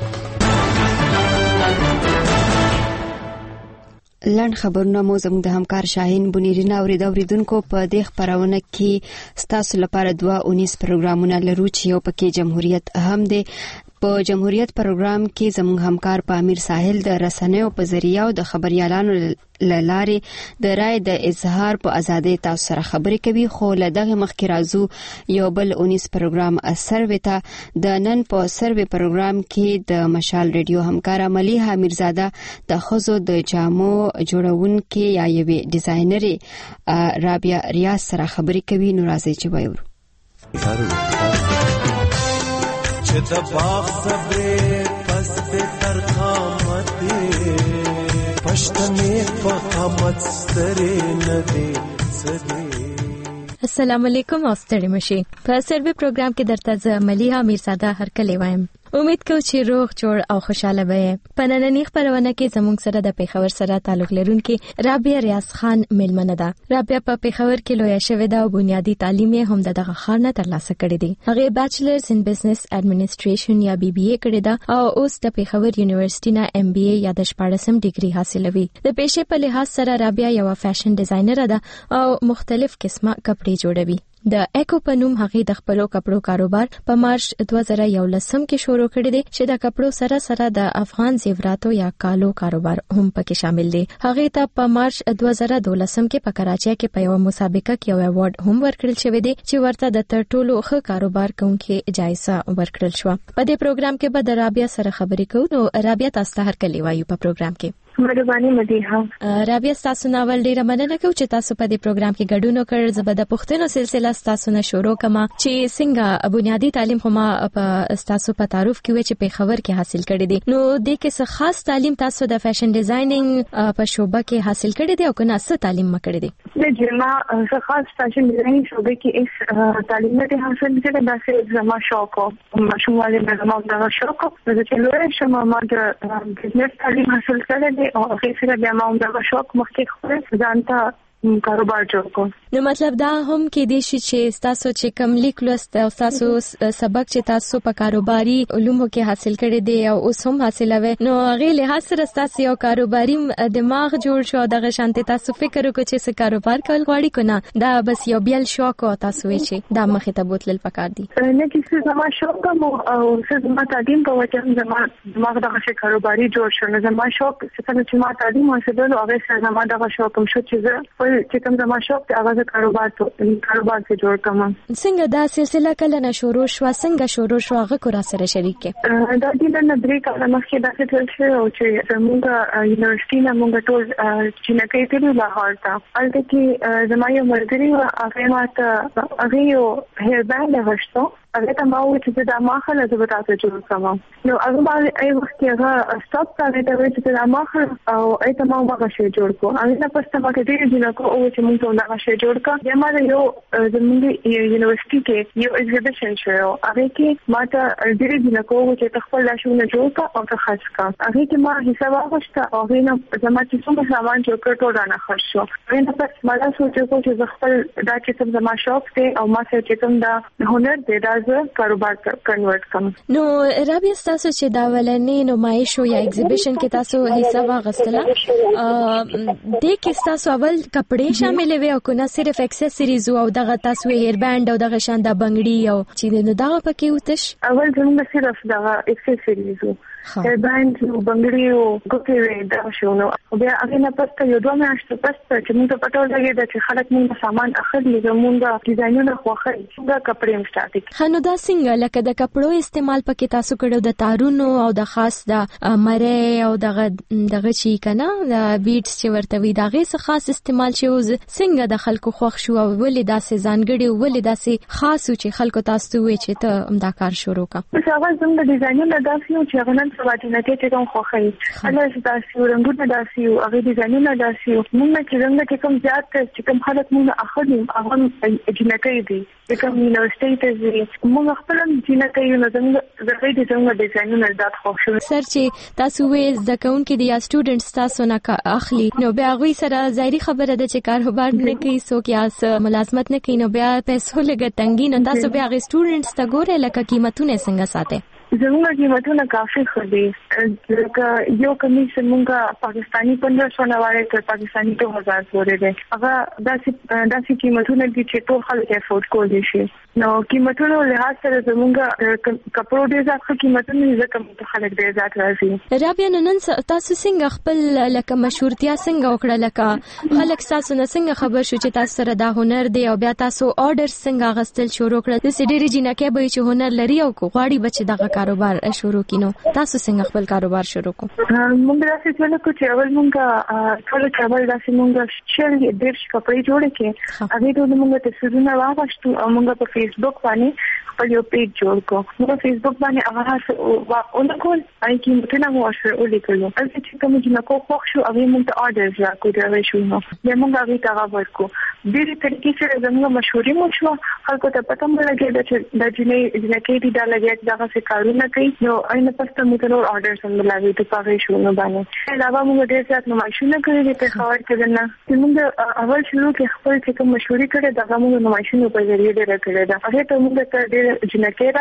لن خبرونه مو زموږ د همکار شاهین بنيري اوریدونکو په دې خبرونه کې ستاسو لپاره 2 پروګرامونه لرو چې یو پکې جمهوریت اهم دی. په جمهوریت پروګرام کې زموږ همکار په امیر ساحل د رسنیو په ذریعہ او د خبريالانو لارې د رائے د اظهار په ازادۍ تاسو سره خبرې کوي. خو له دغه مخکې راځو یو بل 19 پروګرام سروې ته. د نن په سروې پروګرام کې د مشال ریډیو همکار ملیحه میرزاده د خزو د جامو جوړونکو یا یوې ډیزاینرې رابعه ریاض سره خبرې کوي. نو راځي چې وایو چې د باغ صبرې پس په ترخامته پښتنې په قامت سترې نه دي سدي. السلام علیکم او ستړي مشي. په سروې پروګرام کې درته زه ملیحه میرزاده هرکلی وایم. امید کوم چې روغ جوړ او خوشاله به. په نننۍ خبرونه کې زموږ سره د پیښور سره تعلق لرونکي رابعه ریاض خان میلمنه ده. رابعه په پیښور کې لویه شوې ده او بنیادی تعلیم یې هم دغه ښار نه ترلاسه کړی دی. هغه بیچلرز ان بزنس اډمنسټریشن یا BBA کړی ده او اوس د پیښور یونیورسيټي نه MBA یا د 14م ډیګري حاصلوي. د پیشې په لحاظ سره رابعه یو فیشن ډیزاینر ده او مختلف قسمه کپڑے جوړوي. د ایکو په نوم هغه د خپلو کپړو کاروبار په مارچ 2011 کې شروع کړی دی چې د کپړو سره سره د افغان زیوراتو یا کالو کاروبار هم پکې شامل دی. هغه ته په مارچ 2012 کې په کراچۍ کې په یو مسابقه کې یو ایوارډ هم ورکړل شوی دی چې ورته د تر ټولو ښه کاروبار کوونکې جایزه ورکړل شو. په دې پروګرام کې به د رابعه سره خبرې کوو. نو رابعه تاسو ته هرکلی وایو په پروګرام کې. مهرباني مدیحه. رابعه تاسو ناول ډیره مننه کوم چې تاسو په دې پروګرام کې ګډون وکړ. زه به د پښتنو سلسله تاسو نه شروع کوم چې څنګه بنیادی تعلیم هم په تاسو په تعارف کې وي چې په خبر کې حاصل کړی دي. نو د کې څه خاص تعلیم تاسو د فیشن ډیزاینینګ په شوبه کې حاصل کړی دی او کنه څه تعلیم مکړی دی؟ د جما څه خاص فیشن ډیزاینینګ شوبه کې اس تعلیم نه حاصل کړی دا چې زما شوق او مشموله مې دا شوق د چې لوړ شمه ما د بزنس تعلیم حاصل کړی دی او هغه سره د ما د شوق مخکې خپل ځان ته کاروبار جوړ کو. نو مطلب دا هم کې دی چې تاسو چې کم لیک لوست او تاسو سبق چې تاسو په کاروباري علومو کې حاصل کړی دی او اوس هم حاصلوي نو هغه له سره تاسو یو کاروباري دماغ جوړ شو دغه شانته تاسو فکر وکړئ چې څه کاروبار کول غواړي کنه دا بس یو بیل شوق او تاسو وی چې دا مخې ته بوتل پکار دي. نه کیسه زما شوق مو او زما تعلیم په وجه زما دماغ دغه کاروباري جوړ شو. نه زما شوق چې ما تعلیم حاصل او هغه سره زما دغه شوق هم شو چې کوم زما شوق ته هغه کاروبار ته جوړ کړم. څنګه دا سلسله کله نه شروع شو څنګه شروع شو هغه کو را سره شریک کې دا د نظری کله مخکې دا څه شو چې زموږ یونیورسيټي نه موږ ټول چې نه کوي ته لاهور ته البته کې زما یو ملګری و هغه ماته هغه یو هیر باندې غشتو هغه ته ما و چې دا ما خله زه به تاسو جوړ کوم. نو هغه باندې ای وخت هغه سټاپ کړی ته چې دا ما خله او ای ته ما هغه شی جوړ کو. هغه نه پسته ما ته ډیر ځنه کو او چې موږ ته دا شی جوړ کا. بیا ما یو زموږ یونیورسيټي کې یو ایگزیبیشن شو هغه کې ما ته ډیر ځنه کو چې خپل لاشونه جوړ کا او ته خرڅ کا. هغه کې ما حساب واغشته او هغه نه زما چې څومره سامان جوړ کړ ټول نه خرڅ شو. هغه نه پس ما دا سوچ کو چې خپل دا چې څه زما شوق دی او ما چې کوم دا هنر دی دا کاروبار کنورټ کوم. نو رابعه تاسو چې دا ولنې نمایش یا ایگزیبیشن کې تاسو حصہ واغستله د کې تاسو اول کپڑے شامل وي او کنه صرف اکسسوریز او دغه تاسو هیر بانډ او دغه شان د بنگړي او چې نو دغه پکې وتش اول زموږ صرف دغه اکسسوریز هیر بانډ او بنگړي او ګوتې دا شو. نو بیا هغه نه پسته یو دوه میاشتې پسته چې موږ په ټول ځای چې خلک موږ سامان اخلي زموږ ډیزاینونه خوښي دا کپڑے هم سٹارټ خنو دا څنګه لکه د کپړو استعمال پکې تاسو کړو د تارونو او د خاص د مره او دغه چی کنه د بیټس چې ورته وی دغه څه خاص استعمال شو څنګه د خلکو خوښ شو او ولې داسې ځانګړي ولې داسې خاص چې خلکو تاسو وی چې ته امدا کار شروع کا. هغه زموږ ډیزاینونه داسې چې هغه نن سبا چې کوم خوښي الله داسې رنگونه داسې هغه ډیزاینونه داسې موږ چې څنګه کوم زیات چې کوم خلک موږ اخلي هغه جنکې دي کوم یونیورسيټي ته موږ خپل جنکې یو نظم زغې دي څنګه ډیزاینونه دات خوښ سر چې تاسو وې ځکهون کې د سټوډنټس تاسو نه اخلي نو بیا غوي سره ظاهري خبره ده چې کاروبار نه کوي څوک یا ملازمت نه کوي نو بیا پیسو لګ تنګي نو تاسو بیا غي سټوډنټس ته ګوره لکه قیمتونه څنګه ساته زموږ قیمتونه کافي ښه دي لکه یو کمیس موږ پاکستانی 1500 واړه تر پاکستانی 2000 پورې دي. هغه داسې قیمتونه دي چې ټول خلک افورد کولی شي. نو قیمتونو لحاظ سره زموږ کپړو ډیر ځکه قیمتونه ځکه خلک ډیر ځات راځي. رابعه نن تاسو څنګه خپل لکه مشهورتیا څنګه وکړه لکه خلک تاسو نه څنګه خبر شو چې تاسو سره دا هنر دی او بیا تاسو آرډر څنګه غستل شروع کړل د سړي جنکه به چې هنر لري او غواړي بچ دغه کاروبار شروع کینو تاسو څنګه خپل کاروبار شروع کو؟ موږ راځي چې اول موږ ټول کاروبار داسې موږ شل ډیر کپړې جوړې کې هغه ټول موږ ته سرونه واغښتو او موږ په فیسبوک باندې خپل یو پیج جوړ کو. موږ فیسبوک باندې هغه اونکول آی کی متنه مو شروع ولیکلو چې کوم چې نو خو شو هغه موږ ته آرډرز راکو دا وشو نو موږ هغه ته ورکو ډېر طریقې سره زموږ مشهوري مو شو خلکو ته پته مو لګی چې د جنې دی دا لګی دا څه کارونه کوي نو اینه پسته موږ نور آرډرز هم ملاوي ته پاره شو نو باندې علاوه موږ ډېر ځات نمایشونه کړې په خبر کې نه چې موږ اول شروع کې خپل چې کوم مشهوري کړې دا موږ نمایشونه په ذریعہ ډېر کړې دا هغه ته موږ ته ډېر جنکه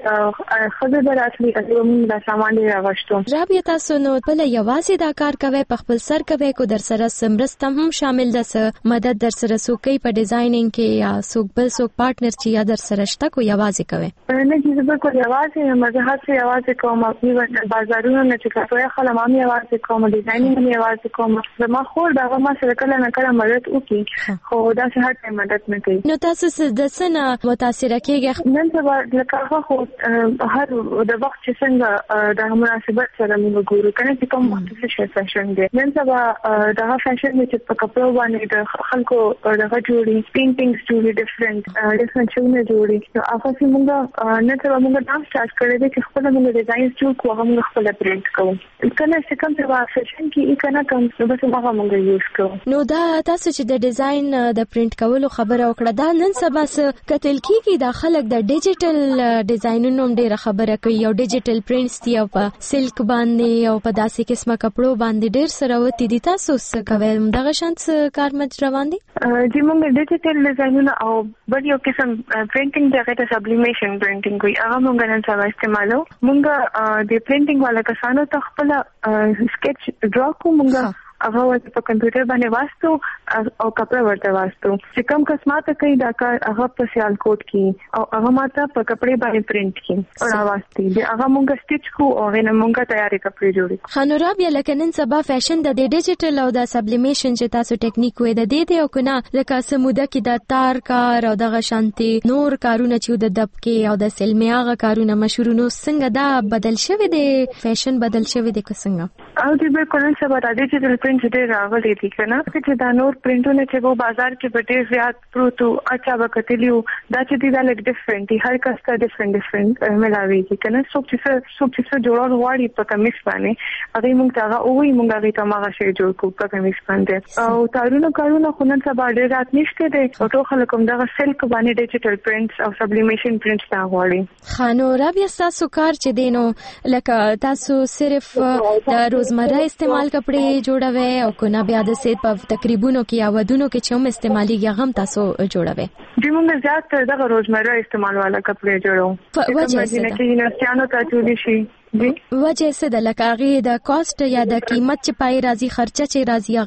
راځي خزه دراتلی او موږ دا سامان یې راوښتو. رابعه تاسو نو په یوازې دا کار کوي په خپل سر کوي کو در سره سمرستم هم شامل ده مدد در سره سوکي په ډیزاینینګ کې یا سوک بل سوک پارټنر چې یا در سره شته کو یوازې کوي نه چې زه کو یوازې مزه یوازې کوم په بازارونو نه چې کاروي خلک مې یوازې کوم ډیزاینینګ مې یوازې کوم زما خور دا ما سره کله نه کله مدد وکي خو دا څه هټه مدد نه کوي. نو تاسو د سنه متاثر کېږئ نن سبا لکه خو هر د وخت چې څنګه د مناسبت سره موږ ګورو کنه چې کوم مختلف شي فیشن دی نن سبا دا فیشن چې په کپړو باندې د خلکو دغه جوړي پینټینګز جوړي ډیفرنٹ شونه جوړي نو هغه چې موږ نن سبا موږ دا سٹارټ کړی دی چې خپل موږ ډیزاین جوړ کوو هغه موږ خپل پرینټ کوو کنه چې کوم څه فیشن کې کنه کوم څه هغه موږ یوز کوو. نو دا تاسو چې د ډیزاین د پرینټ کولو خبره وکړه دا نن سبا څه کتل کیږي د خلک د ډیجیټل ډیزاینونو هم ډیره خبره کوي او ډیجیټل پرینټس دی او په سلک باندې او په داسې قسمه کپړو باندې ډیر سره وتی دي. تاسو څه کوئ دغه شانت کار مج روان دي؟ جی موږ ډیجیټل ډیزاینونه او بل یو قسم پرینټینګ دی هغه سبلیمیشن پرینټینګ کوي. هغه موږ نن سبا استعمالو. موږ د پرینټینګ والا کسانو ته خپل سکیچ ډرا کوو. موږ هغه ورته په کمپیوټر باندې واسطو او کپړه ورته واسطو. چې کوم قسمه کوي دا کار هغه په سیال کوډ کې او هغه ماته په کپړې باندې پرینټ کې او راوستي دي. هغه مونږ سټیچ کو او هغه مونږه تیاری کپړې جوړې. خانوراب یا لکه نن سبا فیشن د ډیجیټل او د سبلیمیشن چې تاسو ټیکنیک وې د دې او کنه لکه سموده کې د تار کار او دغه شانتي نور کارونه چې د دب کې او د سلمي هغه کارونه مشهورونو څنګه دا بدل شوی دی؟ فیشن بدل شوی دی که څنګه؟ او دې بالکل نن سبا د ډیجیټل پرینټ ډېر راغلي دي کنه چې دا نور پرینټونه چې په بازار کې به ډېر زیات پروتو اچھا وکټلیو دا چې دی دا لګ ډیفرنٹ دي. هر کس ته ډیفرنٹ ملاويږي کنه. څوک چې جوړول غواړي په کمیس باندې هغه موږ ته هغه وایي موږ هغه ته هغه شی جوړ کوو په کمیس باندې. او کارونه خو نن سبا ډېر رات نشته دي او ټول خلک هم دغه سلک باندې ډیجیټل پرینټس او سبلیمیشن پرینټس تا غواړي. خانوراب یا تاسو کار چې دینو لکه تاسو صرف د روزمره استعمال کپڑے جوړوي او کنه بیا د سید په تقریبونو کې یا ودونو کې چې هم استعمالي غم تاسو جوړوي؟ جی موږ زیات دغه روزمره استعمال والا کپڑے جوړو. وجه څه ده؟ یونیورسيانو ته چولی شي. وجه څه ده؟ لکه هغه د کاست یا د قیمت چې پای راځي خرچه چې راځي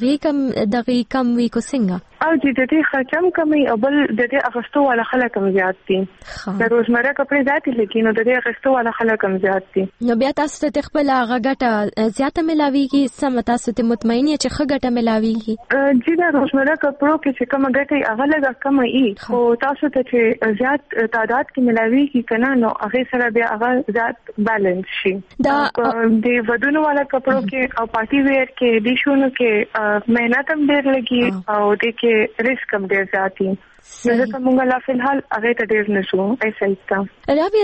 هغه کم وي کو څنګه؟ او د دې خرچم کمی او بل د دې اغستو والا خلک هم زیات دي. د روزمره کپڑے ذات لیکن د دې اغستو والا خلک هم زیات دي. نو بیا تاسو ته خپل هغه ګټه زیاته ملاويږي؟ سم تاسو ته مطمئن یې چې ښه ګټه ملاويږي؟ جی د روزمره کپړو کې چې کومه ګټه هغه لږه کم ای خو تاسو ته چې زیات تعداد کې ملاويږي کنه نو هغه سره بیا هغه زیات بیلانس شي. دا د ودونو والا کپړو کې او پارټي ویر کې د شونو کې مهنت هم ډېر لګي او د کې ریسک هم ډېر زیات دي. زه کومه لا فلحال هغه ته ډېر نشو ایسایتا. رابیا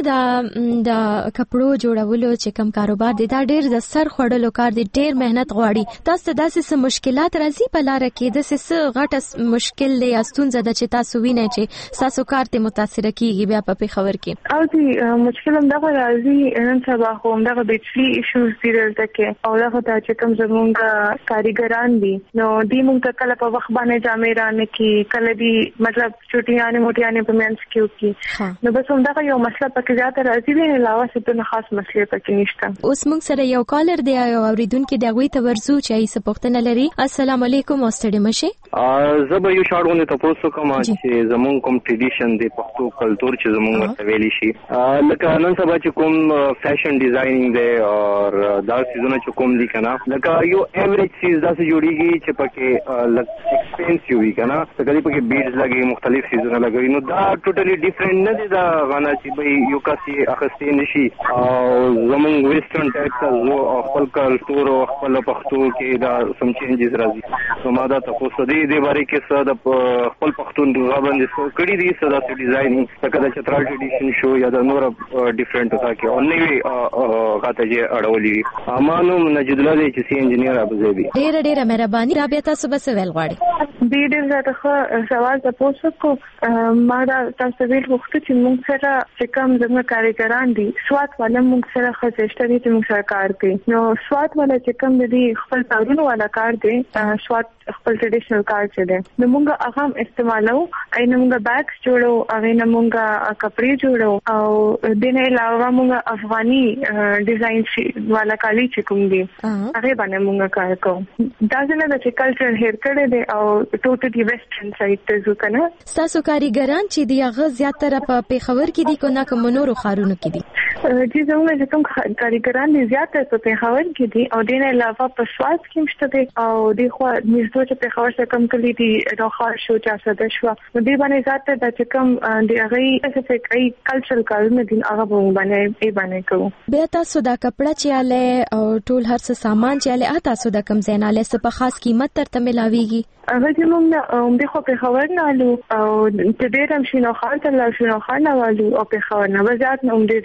دا کپړو جوړولو چې کم کاروبار دی دا ډېر د سر خړلو کار دی، ډېر مهنت غواړي. تاسو داسې څه مشکلات راځي په لار کې؟ د څه غټه مشکل دی استونزه د چې تاسو وینئ چې تاسو کار ته متاثر کیږي بیا په خبر کې؟ او دي مشکل هم دا راځي نن سبا خو هم دا بجلی ایشوز دي دلته کې او دا ته چې کوم زمونږ کاریګران دي نو دی مونږ کله په وخت باندې جامې رانه کې کله دی مطلب چټیانه موټیانه په منځ کې وکي نو بس هم دا یو مسله پکې زیاته راځي نه علاوه څه خاص مسله پکې نشته. اوس موږ سره یو کالر دی او اوریدونکو د غوي ته ورزو چې ایسه پښتنه لري. السلام علیکم او ستړي مشه. زه به یو شاړونه تاسو کوم چې زمون کوم ټریډیشن دی پښتو کلچر چې زمون ویلي شي لکه نن سبا چې کوم فیشن ډیزاینینګ دی او دا سيزونه چې کوم دي کنه لکه یو ایوریج چیز دا څه جوړیږي چې پکې لکه ایکسپنسیو وي کنه څنګه پکې بیډز لګي مختلف سيزونه لګوي نو دا ټوټلی ډیفرنٹ نه دي دا غانا چې به یو کاسي اخستې نشي او زمون ویسټرن ټایپ ته خپل کلچر او خپل پښتو کې دا سم چینجز راځي نو ما دا تاسو دې باره کې څه د خپل پښتون دغه باندې څه کړی دي څه د ډیزاینینګ څنګه د چترال ټریډیشن شو یا د نور ډیفرنٹ تا کې او نوې غاته چې اړولې امانو نجد الله دې چې سی انجینیر ابوظبي. ډېر مهرباني. رابعه تاسو به څه ویل غواړئ؟ ډېر زیاته سوال تاسو کو ما دا تاسو ویل وخت چې موږ سره چې کوم زموږ کاریګران دي سوات والا موږ سره خزشته دي چې موږ سره کار کوي نو سوات والا چې کوم دي خپل تاورونو والا کار دي سوات خپل ټریډیشنل کار چې دي نو موږ هغه استعمالو اېنه موږ بیگز جوړو هغه موږ کپڑے جوړو او دنه علاوه موږ افغاني ډیزاین والا کالی چې کوم دي هغه باندې موږ کار کوو. دا څنګه د کلچر هیر کړي دي او ټوټلی ویسټرن سایډ ته ځو کنه. تاسو کاریګران چې دی هغه زیاتره په پیښور کې دي کنه کوم نورو ښارونو کې دي؟ جی زموږ چې کوم کاریګران دي زیاتره په پیښور کې دي او دنه علاوه په سوات کې مشته دي او د خو نږدې چې پیښور څخه کم کلی دي راخار شو چا ساده شو نو دی باندې زیاتره د چې کوم دی هغه څه کوي کلچرل کارونه دي هغه باندې کوو. بیا تاسو دا کپڑا چې اله او ټول هر څه سامان چې اله تاسو د کم زیناله څه په خاص قیمت ترته ملاويږي؟ هغه چې موږ د خو په خبر نه الو او ته ډېر هم شنو خان ته لا شنو خان والو او په خبر نه وزات نه دې نو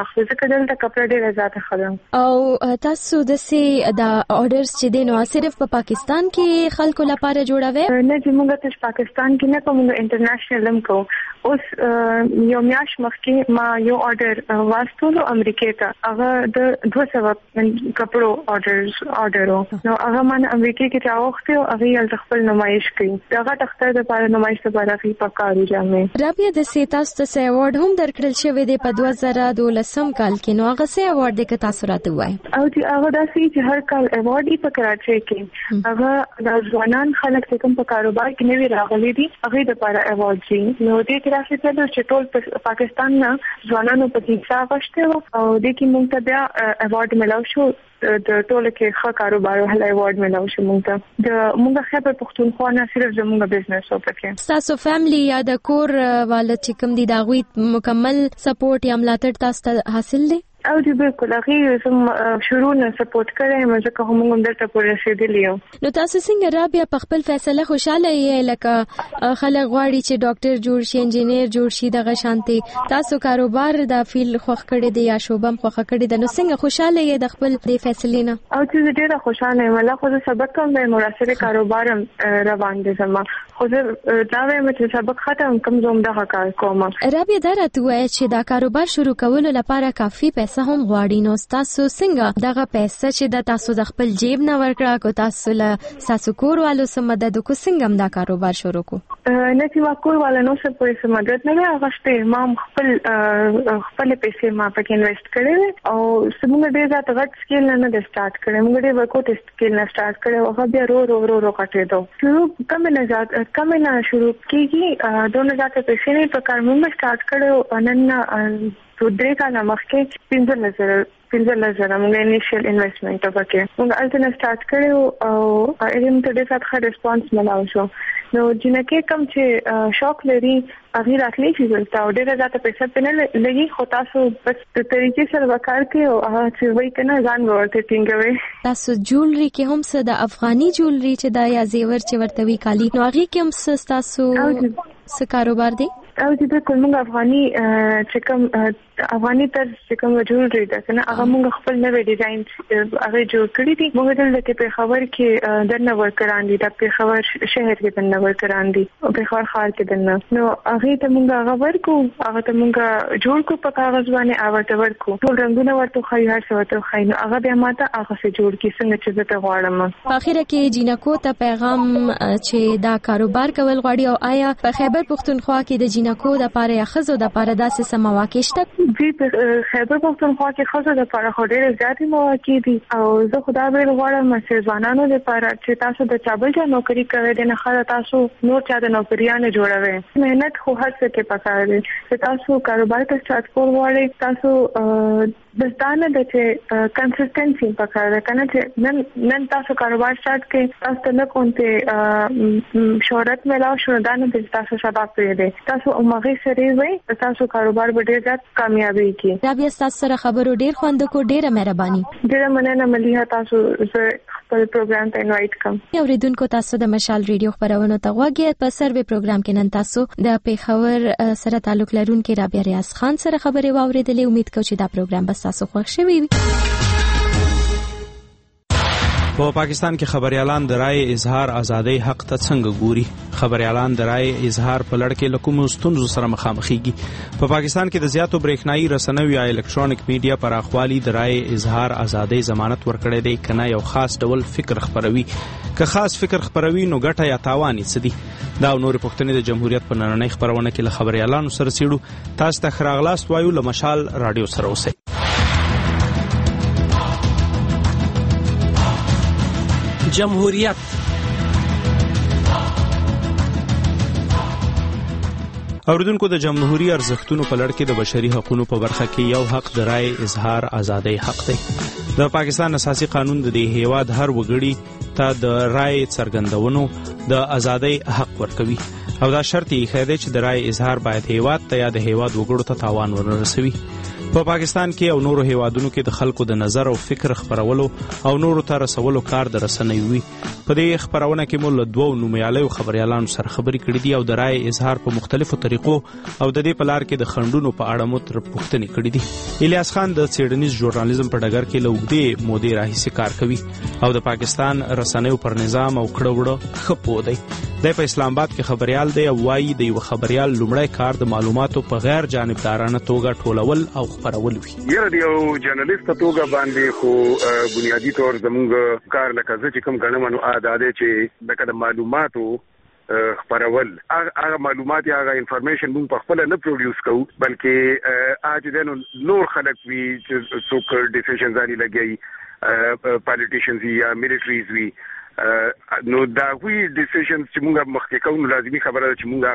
اخلي ځکه دلته کپړه ډېره زیاته خلم. او تاسو د سي دا اورډرز چې دی نو صرف په پاکستان کې خلکو لپاره جوړوي؟ نه چې موږ ته پاکستان کې نه کوم انټرنیشنل هم کو. اوس یو میاش مخکې ما یو اورډر واستولو امریکا ته. هغه د 200 کپړو اورډر نو هغه من امریکا کې راوخته او هغه خپل نمایش کړي. هغه تختر د لپاره نمایش لپاره کې پکارو جامې. رابعه د سي تاسو ته ایوارډ هم درکړل شوی دی په 2012 کال کې. نو هغه سي ایوارډ د تاسو راته وای او چې هغه داسې چې هر کال ایوارډ یې په کراچۍ کې هغه د ځوانان خلک چې کوم په کاروبار کې نوی راغلي دي هغه د لپاره ایوارډ دي. نو دې کې راځي چې ټول پاکستان نه ځوانانو په حساب واشته او د کې موږ ته بیا ایوارډ ملو شو د ټول کې ښه کاروبار هله ایوارډ ملو شو موږ ته. د موږ خبر پښتونخوا نه صرف زموږ بزنس او پکې تاسو فیملی یا د کور والد چې کوم دي دا غوي مکمل سپورټ یا ملاتړ تاسو ته حاصل دي؟ او دی بالکل هغه زم شروع نه سپورټ کړم مې ځکه هم موږ درته پورې رسیدلی یو. نو تاسو څنګه رابعه په خپل فیصله خوشاله یې لکه خلک غواړي چې ډاکټر جوړ شي انجینیر جوړ شي دغه شانتي تاسو کاروبار د فیل خوخ کړی دی یا شوبم خوخ کړی دی نو څنګه خوشاله یې د خپل د فیصلې نه؟ او چې ډیره خوشاله یم الله خو سبق کوم د مراسله کاروبار روان دي زما خو دا وایم چې سبق ختم کوم زوم دغه کار کوم. رابعه دا راته وایي چې دا کاروبار شروع کولو لپاره کافي پیسې هم غواړي. نو تاسو څنګه دغه پیسې چې د تاسو د خپل جیب نه ورکړه کو تاسو له تاسو کور والو سم مدد کو څنګه دا کاروبار شروع کو؟ نه چې کور والو نو څه پوهې مدد نه غواړي. ما خپل پیسې ما پکې انویسټ کړې او څنګه ډېر ځات غټ سکیل نه د سٹارټ کړم. موږ ډېر ورکوټ سکیل نه سٹارټ کړو هغه بیا رو کټېدو. شروع کم نه شروع کیږي 2000 پیسې نه په کار موږ سٹارټ کړو نن تو 3 کاله مخکې 15,000 موږ انیشل انویسټمنټ وکړ. موږ الټنه سٹارټ کړو او علم ته ډېر ښه ریسپانس ملاو شو. نو جنکه کم چې شوق لري هغه راتلی شي ولته او ډېر زیاته پیسې پنه لګي خو تاسو بس په طریقې سره وکړ کې او هغه چې وای کنه ځان ورته ټینګوي. تاسو جولري کې هم څه د افغاني جولري چې دا یا زیور چې ورته وی کالی نو هغه کې هم څه تاسو څه کاروبار دی؟ او چې د کوم افغاني چې کوم افغاني تر چې کوم جوړ ده کنه هغه موږ خپل نوې ډیزاین هغه جوړ کړی دي. موږ دلته په خبر کې درنه ورکران دي د په خبر شهر کې درنه ورکران دي او په خار کې درنه نو هغه ته موږ هغه ورکو هغه ته موږ جوړ کو په کاغذ باندې هغه ته ورکو ټول رنگونه ورته خای هر څه ورته خای نو هغه بیا ماته هغه څه جوړ کی څنګه چې ته غواړم. په اخر کې جینکو ته پیغام چې دا کاروبار کول غواړي او آیا په خیبر پښتونخوا کې د جینکو د لپاره یا خزو د لپاره داسې سم مواقع شته؟ جی په خیبر پښتونخوا کې خزو د لپاره ډېر زیاتې مواقع دي او زه خدای به غواړم چې ځوانانو لپاره چې تاسو د چابل ته نوکری کوي د نه خاله تاسو نور چا د نوکریانه جوړوي مهنت خو هر څه کې پکار دي چې تاسو کاروبار ته سٹارټ کول غواړئ تاسو دستانه د چې کنسستنسي پکار ده کنه چې نن تاسو کاروبار سٹارټ کې تاسو نه کومته شهرت ملاو شو دا نه د تاسو سبب دی تاسو عمره سره وي تاسو کاروبار به ډیر زیات کامیابی کی. دا بیا تاسو سره خبرو ډیر خوند کو ډیره مهرباني. ډیره مننه مليها تاسو خپل پروګرام ته انوایټ کوم. اوریدونکو تاسو د مشال ریډیو خبرونه ته غوږی په سروي پروګرام کې نن تاسو د پیښور سره تعلق لرونکي رابعه ریاض خان سره خبرې واوریدلې. امید کوم چې دا پروګرام به تاسو خوښ شوي وي. په پاکستان کې خبريالان د رائے اظهار ازادۍ حق ته څنګه ګوري؟ خبريالان د رائے اظهار په لړ کې لکوم ستونزو سره مخامخېږي. په پاکستان کې د زیاتو برېښنایي رسنیو یا الکترونیک میډیا پر اخوالي د رائے اظهار ازادۍ ضمانت ورکړی دی کنه یو خاص ډول فکر خبروي. که خاص فکر خبروي نو ګټه یا تاوان څه دي؟ دا نور پښتنې د جمهوریت په نننۍ خبرونه کې له خبريالانو سره سیړو. تاسو ته خراغلاست وایو له مشال رادیو سره اوسئ. جمهوریت اوریدونکو د جمهوریت ارزښتونو په لړ کې د بشري حقوقو په برخه کې یو حق د رائے اظهار ازادۍ حق دی. د پاکستان اساسي قانون د دې هیواد هر وګړي ته د رائے څرګندونو د ازادۍ حق ورکوي او دا شرط یې خېده چې د رائے اظهار باید هیواد ته یا د هیواد وګړو ته تاوان ونه رسوي. په پاکستان کې او نورو هیوادونو کې د خلکو د نظر او فکر خبرولو او نورو ته رسولو کار د رسنیو وي. په دې خبرونه کې مو له 2 نومیالیو خبريالانو سره خبرې کړې دي او د رائے اظهار په مختلفو طریقو او د دې په لار کې د خندونو په اړه مو تر پوښتنې کړې دي. الیاس خان د څېړنیز ژورنالیزم په ډګر کې له اوږدې مودې راهیسې کار کوي او د پاکستان رسنیو پر نظام او کړه وړه ښه پوه دی. د اسلام آباد کې خبريال دی او وايي د یو خبريال لومړی کار د معلوماتو په غیر جانبدارانه توګه ټولول او خبرول وي. یره دی یو جرنالیست توګه باندې خو بنیادی طور زموږ کار لکه چې کوم غنمنو عادت چې د معلوماتو خبرول هغه معلومات یا هغه انفارمیشن موږ په خپل نه پروډوس کوو بلکې اج دنو نور خلک وی چې څوک ډیسیژنز لري لګي پالیټیشنز یا ملټریز وی نو دا وی ډیسیژنز چې موږ مخکې کوو لازمي خبره چې موږ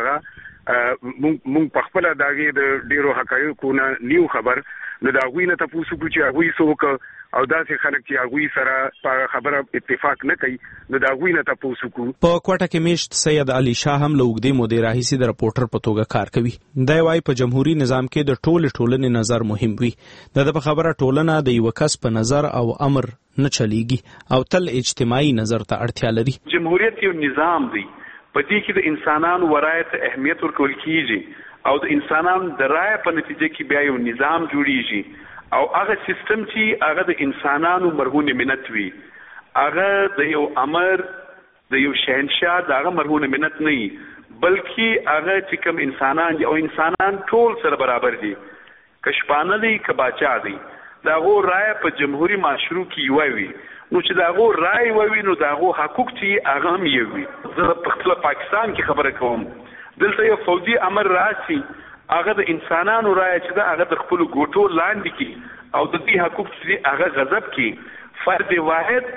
هغه موږ په خپل داګه د ډیرو حقایقو نه نیو خبر نو دا وی نه تاسو کو چې هغه څوک او داسې خلک چې هغه سره په خبره اتفاق نه کوي نو دا وی نه تاسو کو. په کوټه کې میشت سید علي شاه هم له اوږدې مودې راهیسې د رپورټر په توګه کار کوي. دا وايي په جمهوریت نظام کې د ټولنې نظر مهم وي. د په خبره ټولنه د یو کس په نظر او امر نه چلیږي او تل اجتماعي نظر ته اړتیا لري. جمهوریت یو نظام دی په دې کې د انسانانو ورای ته اهمیت ورکول کیږي او د انسانانو د رای په نتیجه کې بیا یو نظام جوړیږي او هغه سیستم چې هغه د انسانانو مرهون منت وي هغه د یو امر د یو شهنشاه دغه مرهون منت نه وي بلکې هغه چې کوم انسانان او انسانان ټول سره برابر دي کشپانه دي کباچا دي داغه رای په جمهوریت معاشرو کې وي نو چې داغه رای وي نو داغه حقوق چې هغه هم وي. زه په خپل پاکستان کې خبره کوم دلته یو فوجي امر راسي هغه د انسانانو رای چې دا هغه د خپل ګوټو لاندې کی او د دې حقوق چې هغه غضب کی فرد واحد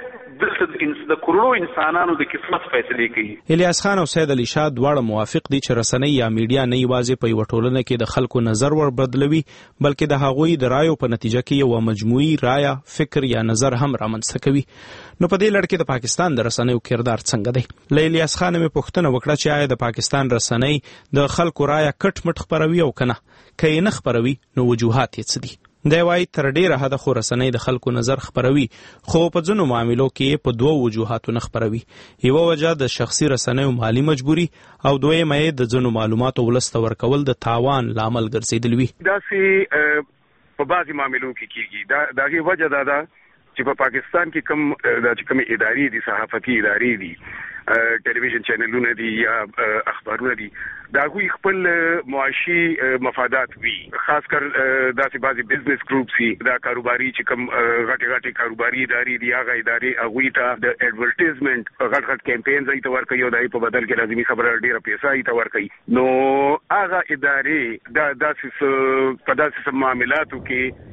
د کروڑو انسانانو د قسمت فیصله کوي. الیاس خان او سید علي شاه دواړه موافق دي چې رسنۍ یا میډیا نه یوازې په یو ټولنه کې د خلکو نظر ور بدلوي بلکې د هغوی د رایو په نتیجه کې یو مجموعي رایه فکر یا نظر هم رامنځته کوي. نو په دې لړ کې د پاکستان د رسنیو کردار څنګه دی؟ له الیاس خان مې پوښتنه وکړه چې آیا د پاکستان رسنۍ د خلکو رایه کټ مټ خبروي او کنه که یې نه خبروي نو وجوهات یې څه دي؟ دی وايي تر ډیره حده خو رسنۍ د خلکو نظر خبروي خو په ځینو معاملو کې په 2 وجوهاتو نه خبروي. یوه وجه د شخصي رسنیو مالی مجبوري او دویمه یې د ځینو معلوماتو ولسته ورکول د تاوان لامل ګرځېدل وي. داسې په بعضي معاملو کې کیږي دا غي وجه دا چې په پاکستان کې کوم ادارې دي صحافتي ادارې دي ټلویزیون چینلونه دي یا اخبارونه دي دا غوي خپل معاشي مفادات وي خاص کر داسې بعضي بزنس ګروپس دي دا کاروباري چې کوم غټي کاروباري ادارې دي هغه ادارې هغه ته د ایڈورټایزمنت غټ کمپاین ځای ته ورکوي او دای په بدل کې لازمي خبره ډیره پیسې ای ته ورکوي نو هغه ادارې دا داسې په داسې معاملاتو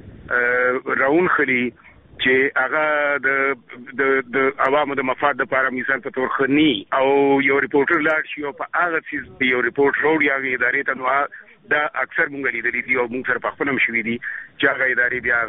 کې راون خري چې هغه د عوامو د مفاد لپاره مثال په تور خني او یو ریپورټر لاړ شي او په هغه څه یو ریپورټ وروړي هغه ادارې ته نو دا اکثر مونږ لیدلې دي او مونږ سره په خپل هم شوې دي چې هغه ادارې بیا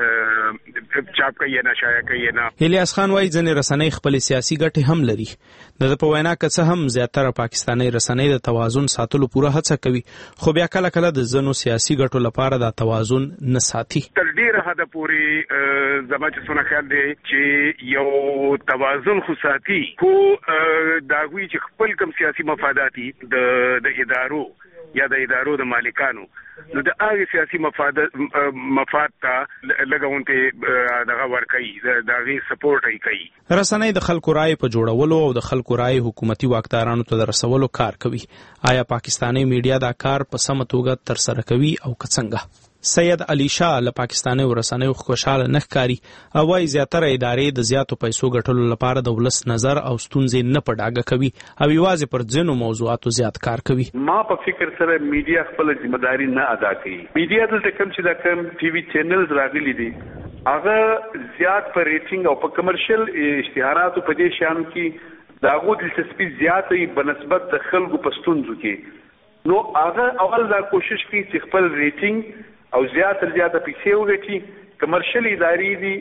هغه چاپ کوي نه شایع کوي نه. الیاس خان وايي ځینې رسنۍ خپل سیاسي ګټې هم لري. د په وینا که څه هم زیاتره پاکستاني رسنۍ د توازن ساتلو پوره هڅه کوي خو بیا کله کله د ځینو سیاسي ګټو لپاره د توازن نه ساتي. تر ډیره حد پورې زما چې څونه خیال دی چې یو توازن خو ساتي خو دا غوي چې خپل کوم سیاسي مفادات د ادارو یا د ادارو د مالکانو نو د هغه سیاسي مفاد ته لګونته دغه ورکړي د هغه سپورټ کوي. رسنۍ د خلکو رائے په جوړولو او د خلکو رائے حکومتي واکدارانو ته رسولو کار کوي. آیا پاکستاني میډیا دا کار په سمه توګه تر سره کوي او که څنګه؟ سید علي شاه له پاکستاني رسنیو خوشاله نه ښکاري او وايي زیاتره ادارې د زیاتو پیسو ګټلو لپاره د ولس نظر او ستونزې نه په ډاګه کوي او یوازې پر ځینو موضوعاتو زیات کار کوي. ما په فکر سره میډیا خپل ځمېداري نه ادا کوي. میډیا دلته کوم چې دا کوم ټي وي چینلز راغلي دي هغه زیات په ریټینګ او په کمرشل اشتهاراتو په دې شان کې دا غو دلچسپي زیاتې بنسبت د خلکو په ستونزو کې نو هغه اول دا کوشش کوي چې خپل ریټینګ او زیات پیسې وګټي. کمرشل ادارې دي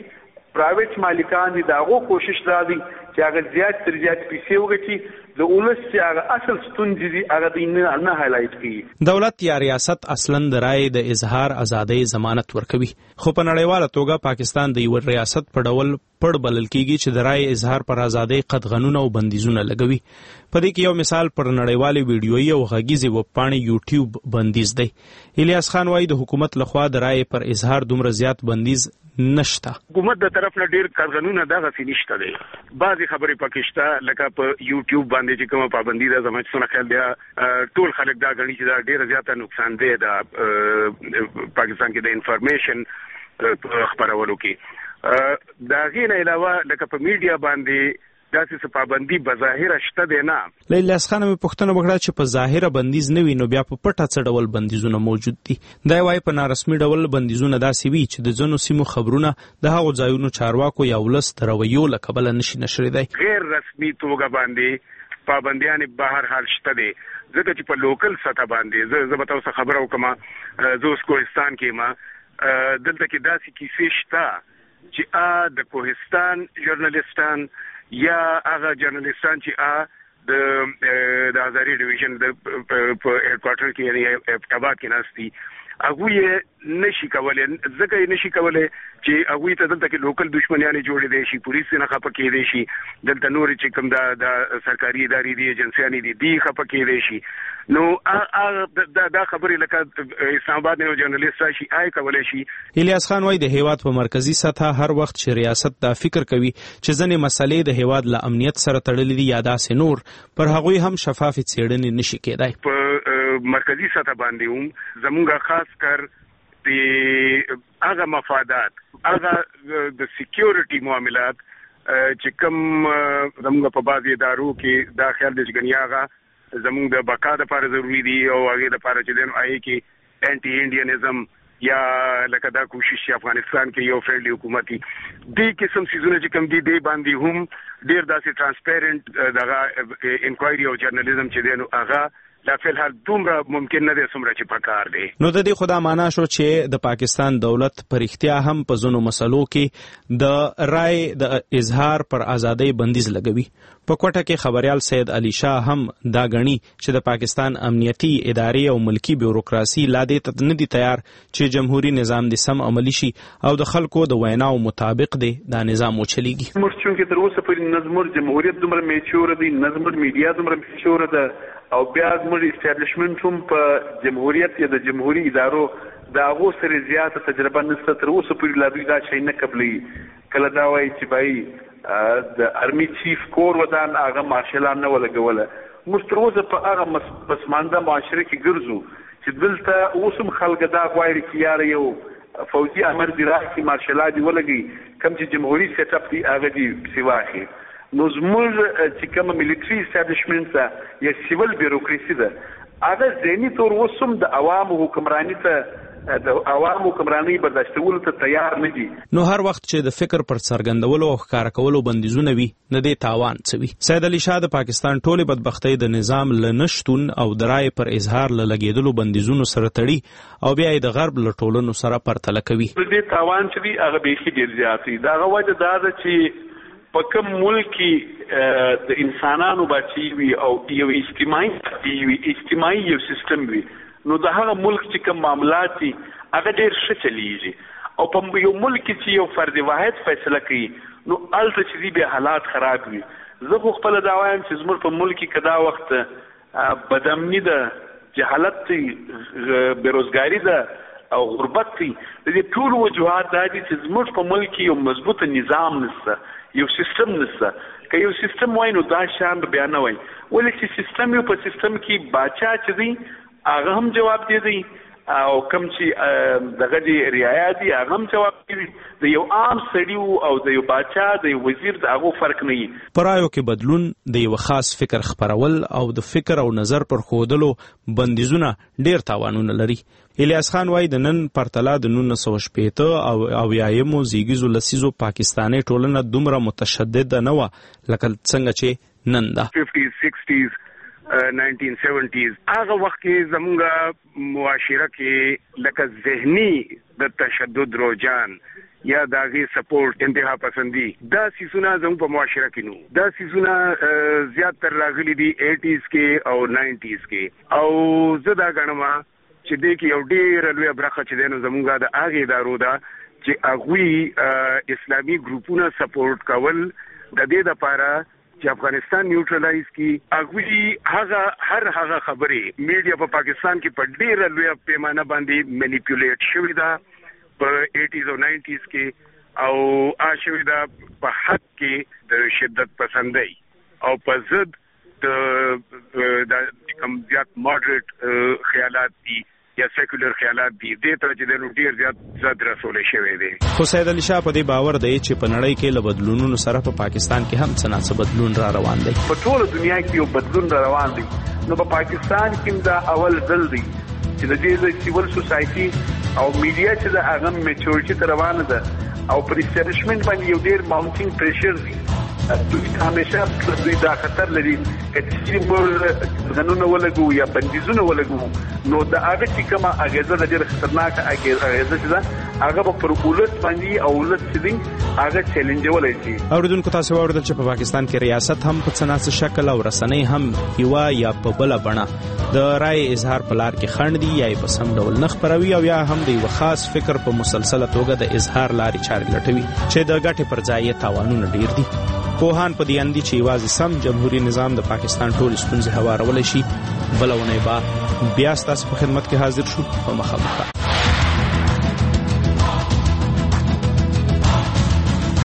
پرایویټ مالکان دي داغو کوشش را دي چې هغه زیات تر زیات پیسې وګټي د اولس چې هغه اصل ستونزې دي هغه دې نه هایلایټ کړي. دولت یا ریاست اصلاً د رایې د اظهار ازادۍ ضمانت ورکوي، خو په نړیواله توګه پاکستان د یو ریاست په ډول پړ بلل کیږي چې د رایې اظهار پر ازادۍ قدغنونه او بندیزونه لګوي. په دې کې یو مثال پر نړیوالې ویډیويي او غږیزې وبپاڼې یوټیوب بندیز دی. الیاس خان وايي د حکومت لخوا د رایې پر اظهار دومره زیات بندیز نشته. حکومت د طرف نه ډیر قانونونه دغه نشته دی. بعضی خبرې پکشته لکه په یوټیوب باندې چې کومه پابندي ده زموږ څخه خیال دی ټول خلک دا غني چې دا ډیر زیاته نقصان دی د پاکستان کې د انفارمیشن خبرولو کې. دا غیر علاوه لکه په میډیا باندې داسې پابندي بظاهر شته دی نه. الیاس خان مې پوښتنه وکړه چې په ظاهره بندیز نه وي نو بیا په پټه څه ډول بندیزونه موجود دي. دا وايي په نارسمي ډول بندیزونه داسې وي چې د ځینو سیمو خبرونه د هغو ځایونو چارواکو یا ولس د رویو له کبله نشي نشریدای. غیر رسمي توګه باندې پابندیان بهر حال شته دي ځکه چې په لوکل سطح باندې زه به تاسو خبرو کوم زه اوس کوهستان کې ما دلته کې داسې کیسې شته چې د کوهستان ژورنالیستان یا هغه جرنالستان چې د هزاري ډیویژن د په هډکوارټر کې یعنی ابتابات کې ناشتي هغه نشي کولای ځکه نشي کولای چې هغه ته دلته کې لوکل دښمنیانه جوړې دي شي پولیس نه خپه کې دي شي دلته نور چې کوم د سرکاري ادارې دي ایجنسیانې دي خپه کې دي شي. نو دا خبرې لکه اسلام آباد نه جرنالست راشي آی کولای شي. الیاس خان وايي د هیواد په مرکزی سطح هر وخت چې ریاست دا فکر کوي چې ځنې مسلې د هیواد له امنیت سره تړلې دي یا داسې نور پر هغوی هم شفاف څېړنې نشي کېدای. په مرکزی سطح باندې هم زموږ خاص کر د هغه مفادات هغه د سکیورټي معاملات چې کوم زموږ په بعضي ادارو کې دا خیال د جګنیاغه زموږ د بقا لپاره ضروری دي او هغه لپاره چې دنه آی کې انټي انډینیزم یا لکه دا کوشش چې افغانستان کې یو فرندلی حکومتي د قسم سيزونه چې کوم دي د باندې هم ډیر داسې ترانسپیرنت دغه انکوایري او جرنالیزم چې دنه هغه لا فی الحال دومره ممکن نه دی څومره چې پکار دی. نو د دې خدا معنا شو چې د پاکستان دولت پر اختیا هم په ځینو مسلو کې د رای د اظهار پر ازادۍ بندیز لګوي. په کوټه کې خبريال سید علي شاه هم دا غني چې د پاکستان امنیتي ادارې او ملکی بیوروکراسي لا دې نه دي تیار چې جمهوریت نظام د سم عملی شي او د خلکو د ویناو مطابق دی دا نظام وچلیږي. موږ چې تر اوسه په نظم جمهوریت دومره میچور دي نظم میډیا دومره میچور ده او بیا زموږ اسټابلیشمنت هم په جمهوریت یا د جمهوریت ادارو د هغو سره زیاته تجربه نشته تر اوسه پورې لا دوی دا شی نه قبلي. کله دا وایي چې بای د ارمی چیف کور ودان هغه مارشلان نه ولګوله. موږ تر اوسه په هغه پسمانده معاشره کې ګرځو چې دلته اوسم خلک دا غواړي چې یار یو فوجي امر دی راځي مارشلان دی ولګي کوم چې جمهوریت سیټ اپ دی هغه دی سیواخي. نو زموږ چې کوم ملټري اسټابلیشمنت یا سیول بیوروکراسي ده هغه ځینی تور وسوم د عوامو حکمرانی ته د عوامو حکمرانی برداشتولو ته تیار نه دي. نو هر وخت چې د فکر پر څرګندولو او ښکار کولو بندیزونه وي نه دی تاوان څه وي. سید علي شاه د پاکستان ټولې بدبختۍ د نظام لنشتون او د رای پر اظهار لګیدلو بندیزونو سره تړي او بیا د غرب له ټولنو سره پرتله کوي. د دې تاوان چې دی هغه به ډیر زیات دی. دا غوډه دا چې په کوم ملک کې د انسانانو بچي وي او یو اجتماعي یو سیستم وي نو د هغه ملک چې کوم معاملات دي هغه ډیر ښه چلیږي او په یو ملک کې چې یو فرد واحد فیصله کوي نو الته چې به حالات خراب وي. زه خو خپل دا وایم چې زموږ په ملک کې کدا وخت بدامنی ده جهالت بیروزګاری ده او غربت دي د دې ټول وجوهات د دې چې زموږ په ملک کې یو مضبوط نظام نشته یو سیستم نشته. که یو سیستم وای نو دا شان بیا نه وای ولې چې سیستم یو په سیستم کې باچا چې دی هغه هم جواب دی او کوم چې دغه دی رعایا دي هغه هم جواب دی. د یو عام سړی او د یو باچا د یو وزیر د هغه فرق نه وي. پرایو کې بدلون د یو خاص فکر خبرول او د فکر او نظر پر خودلو بندیزونه ډیر تاوانونه لري. الیاس خان وايي د نن پرتله د 1960 او یایمو زیږیزو لسیزو پاکستاني ټولنه دومره متشدد نه و لکه څنګه چې نن ده. 50s 60s 1970s هغه وخت کې زموږه معاشره کې لکه ذهني د تشدد روجان یا داغه سپورټ انتها پسندي دا سيزونه زموږ په معاشره کې نو دا سيزونه زیات تر راغلي دي 80s کې او 90s کې او زه دا غنم چې د کې یو ډېر لوی برخه چې دنه زموږه د هغه ادارو دا چې هغه اسلامي ګروپونه سپورټ کول د دې لپاره چې افغانستان نیوټرلایز کی هغه هغه خبرې میډیا په پاکستان کې په ډېر لوی پیمانه باندې مانیپیولیټ شوې ده په 80s او 90s کې او شوې ده په حق کې د شدت پسندۍ او په ضد د کوم زیات ماډریټ خیالات دي یا سیکولر خیالات دي د ته چې د ډیر زیات رسول شوی دی. خو سید علي شاه په دې باور دی چې په نړۍ کې له بدلونونو سره په پاکستان کې هم څه ناڅه بدلون را روان دی. په ټول دنیا کې یو بدلون را روان دی. نو په پاکستان کې دا اول ځل دی چې د دې سیول سوسايټي او میډیا چې د هغه میچورټي تر روانه ده او پر اسټابلیشمنت باندې یو ډیر ماونټینګ پریشر دی. دوی همیشه دوی دا خطر لري چې موږ قانون ولګو یا بندیزونه ولګو نو دا هغه چې کومه اغیزه د ډېر خطرناک اغیزه ده هغه پر اولت باندې او اولت چې هغه چیلنج ولای شي. اوریدونکو تاسو اوریدل چې په پاکستان کې ریاست هم په څنګه شکل او رسنۍ هم یو یا په بل بڼه د رائے اظهار په لار کې خنډ دي یا په سم ډول نه خبروي او یا هم د یو خاص فکر په مسلسله توګه د اظهار لارې چارې لټوي چې د ګټې پر ځای تاوانونه ډیر دي. پوهان په دې اندي چې یوازې سم جمهوریت نظام د پاکستان ټول ستونزې هوارولای شي. بلونه بیا ستاسو په خدمت کې حاضر شو په مخامخ.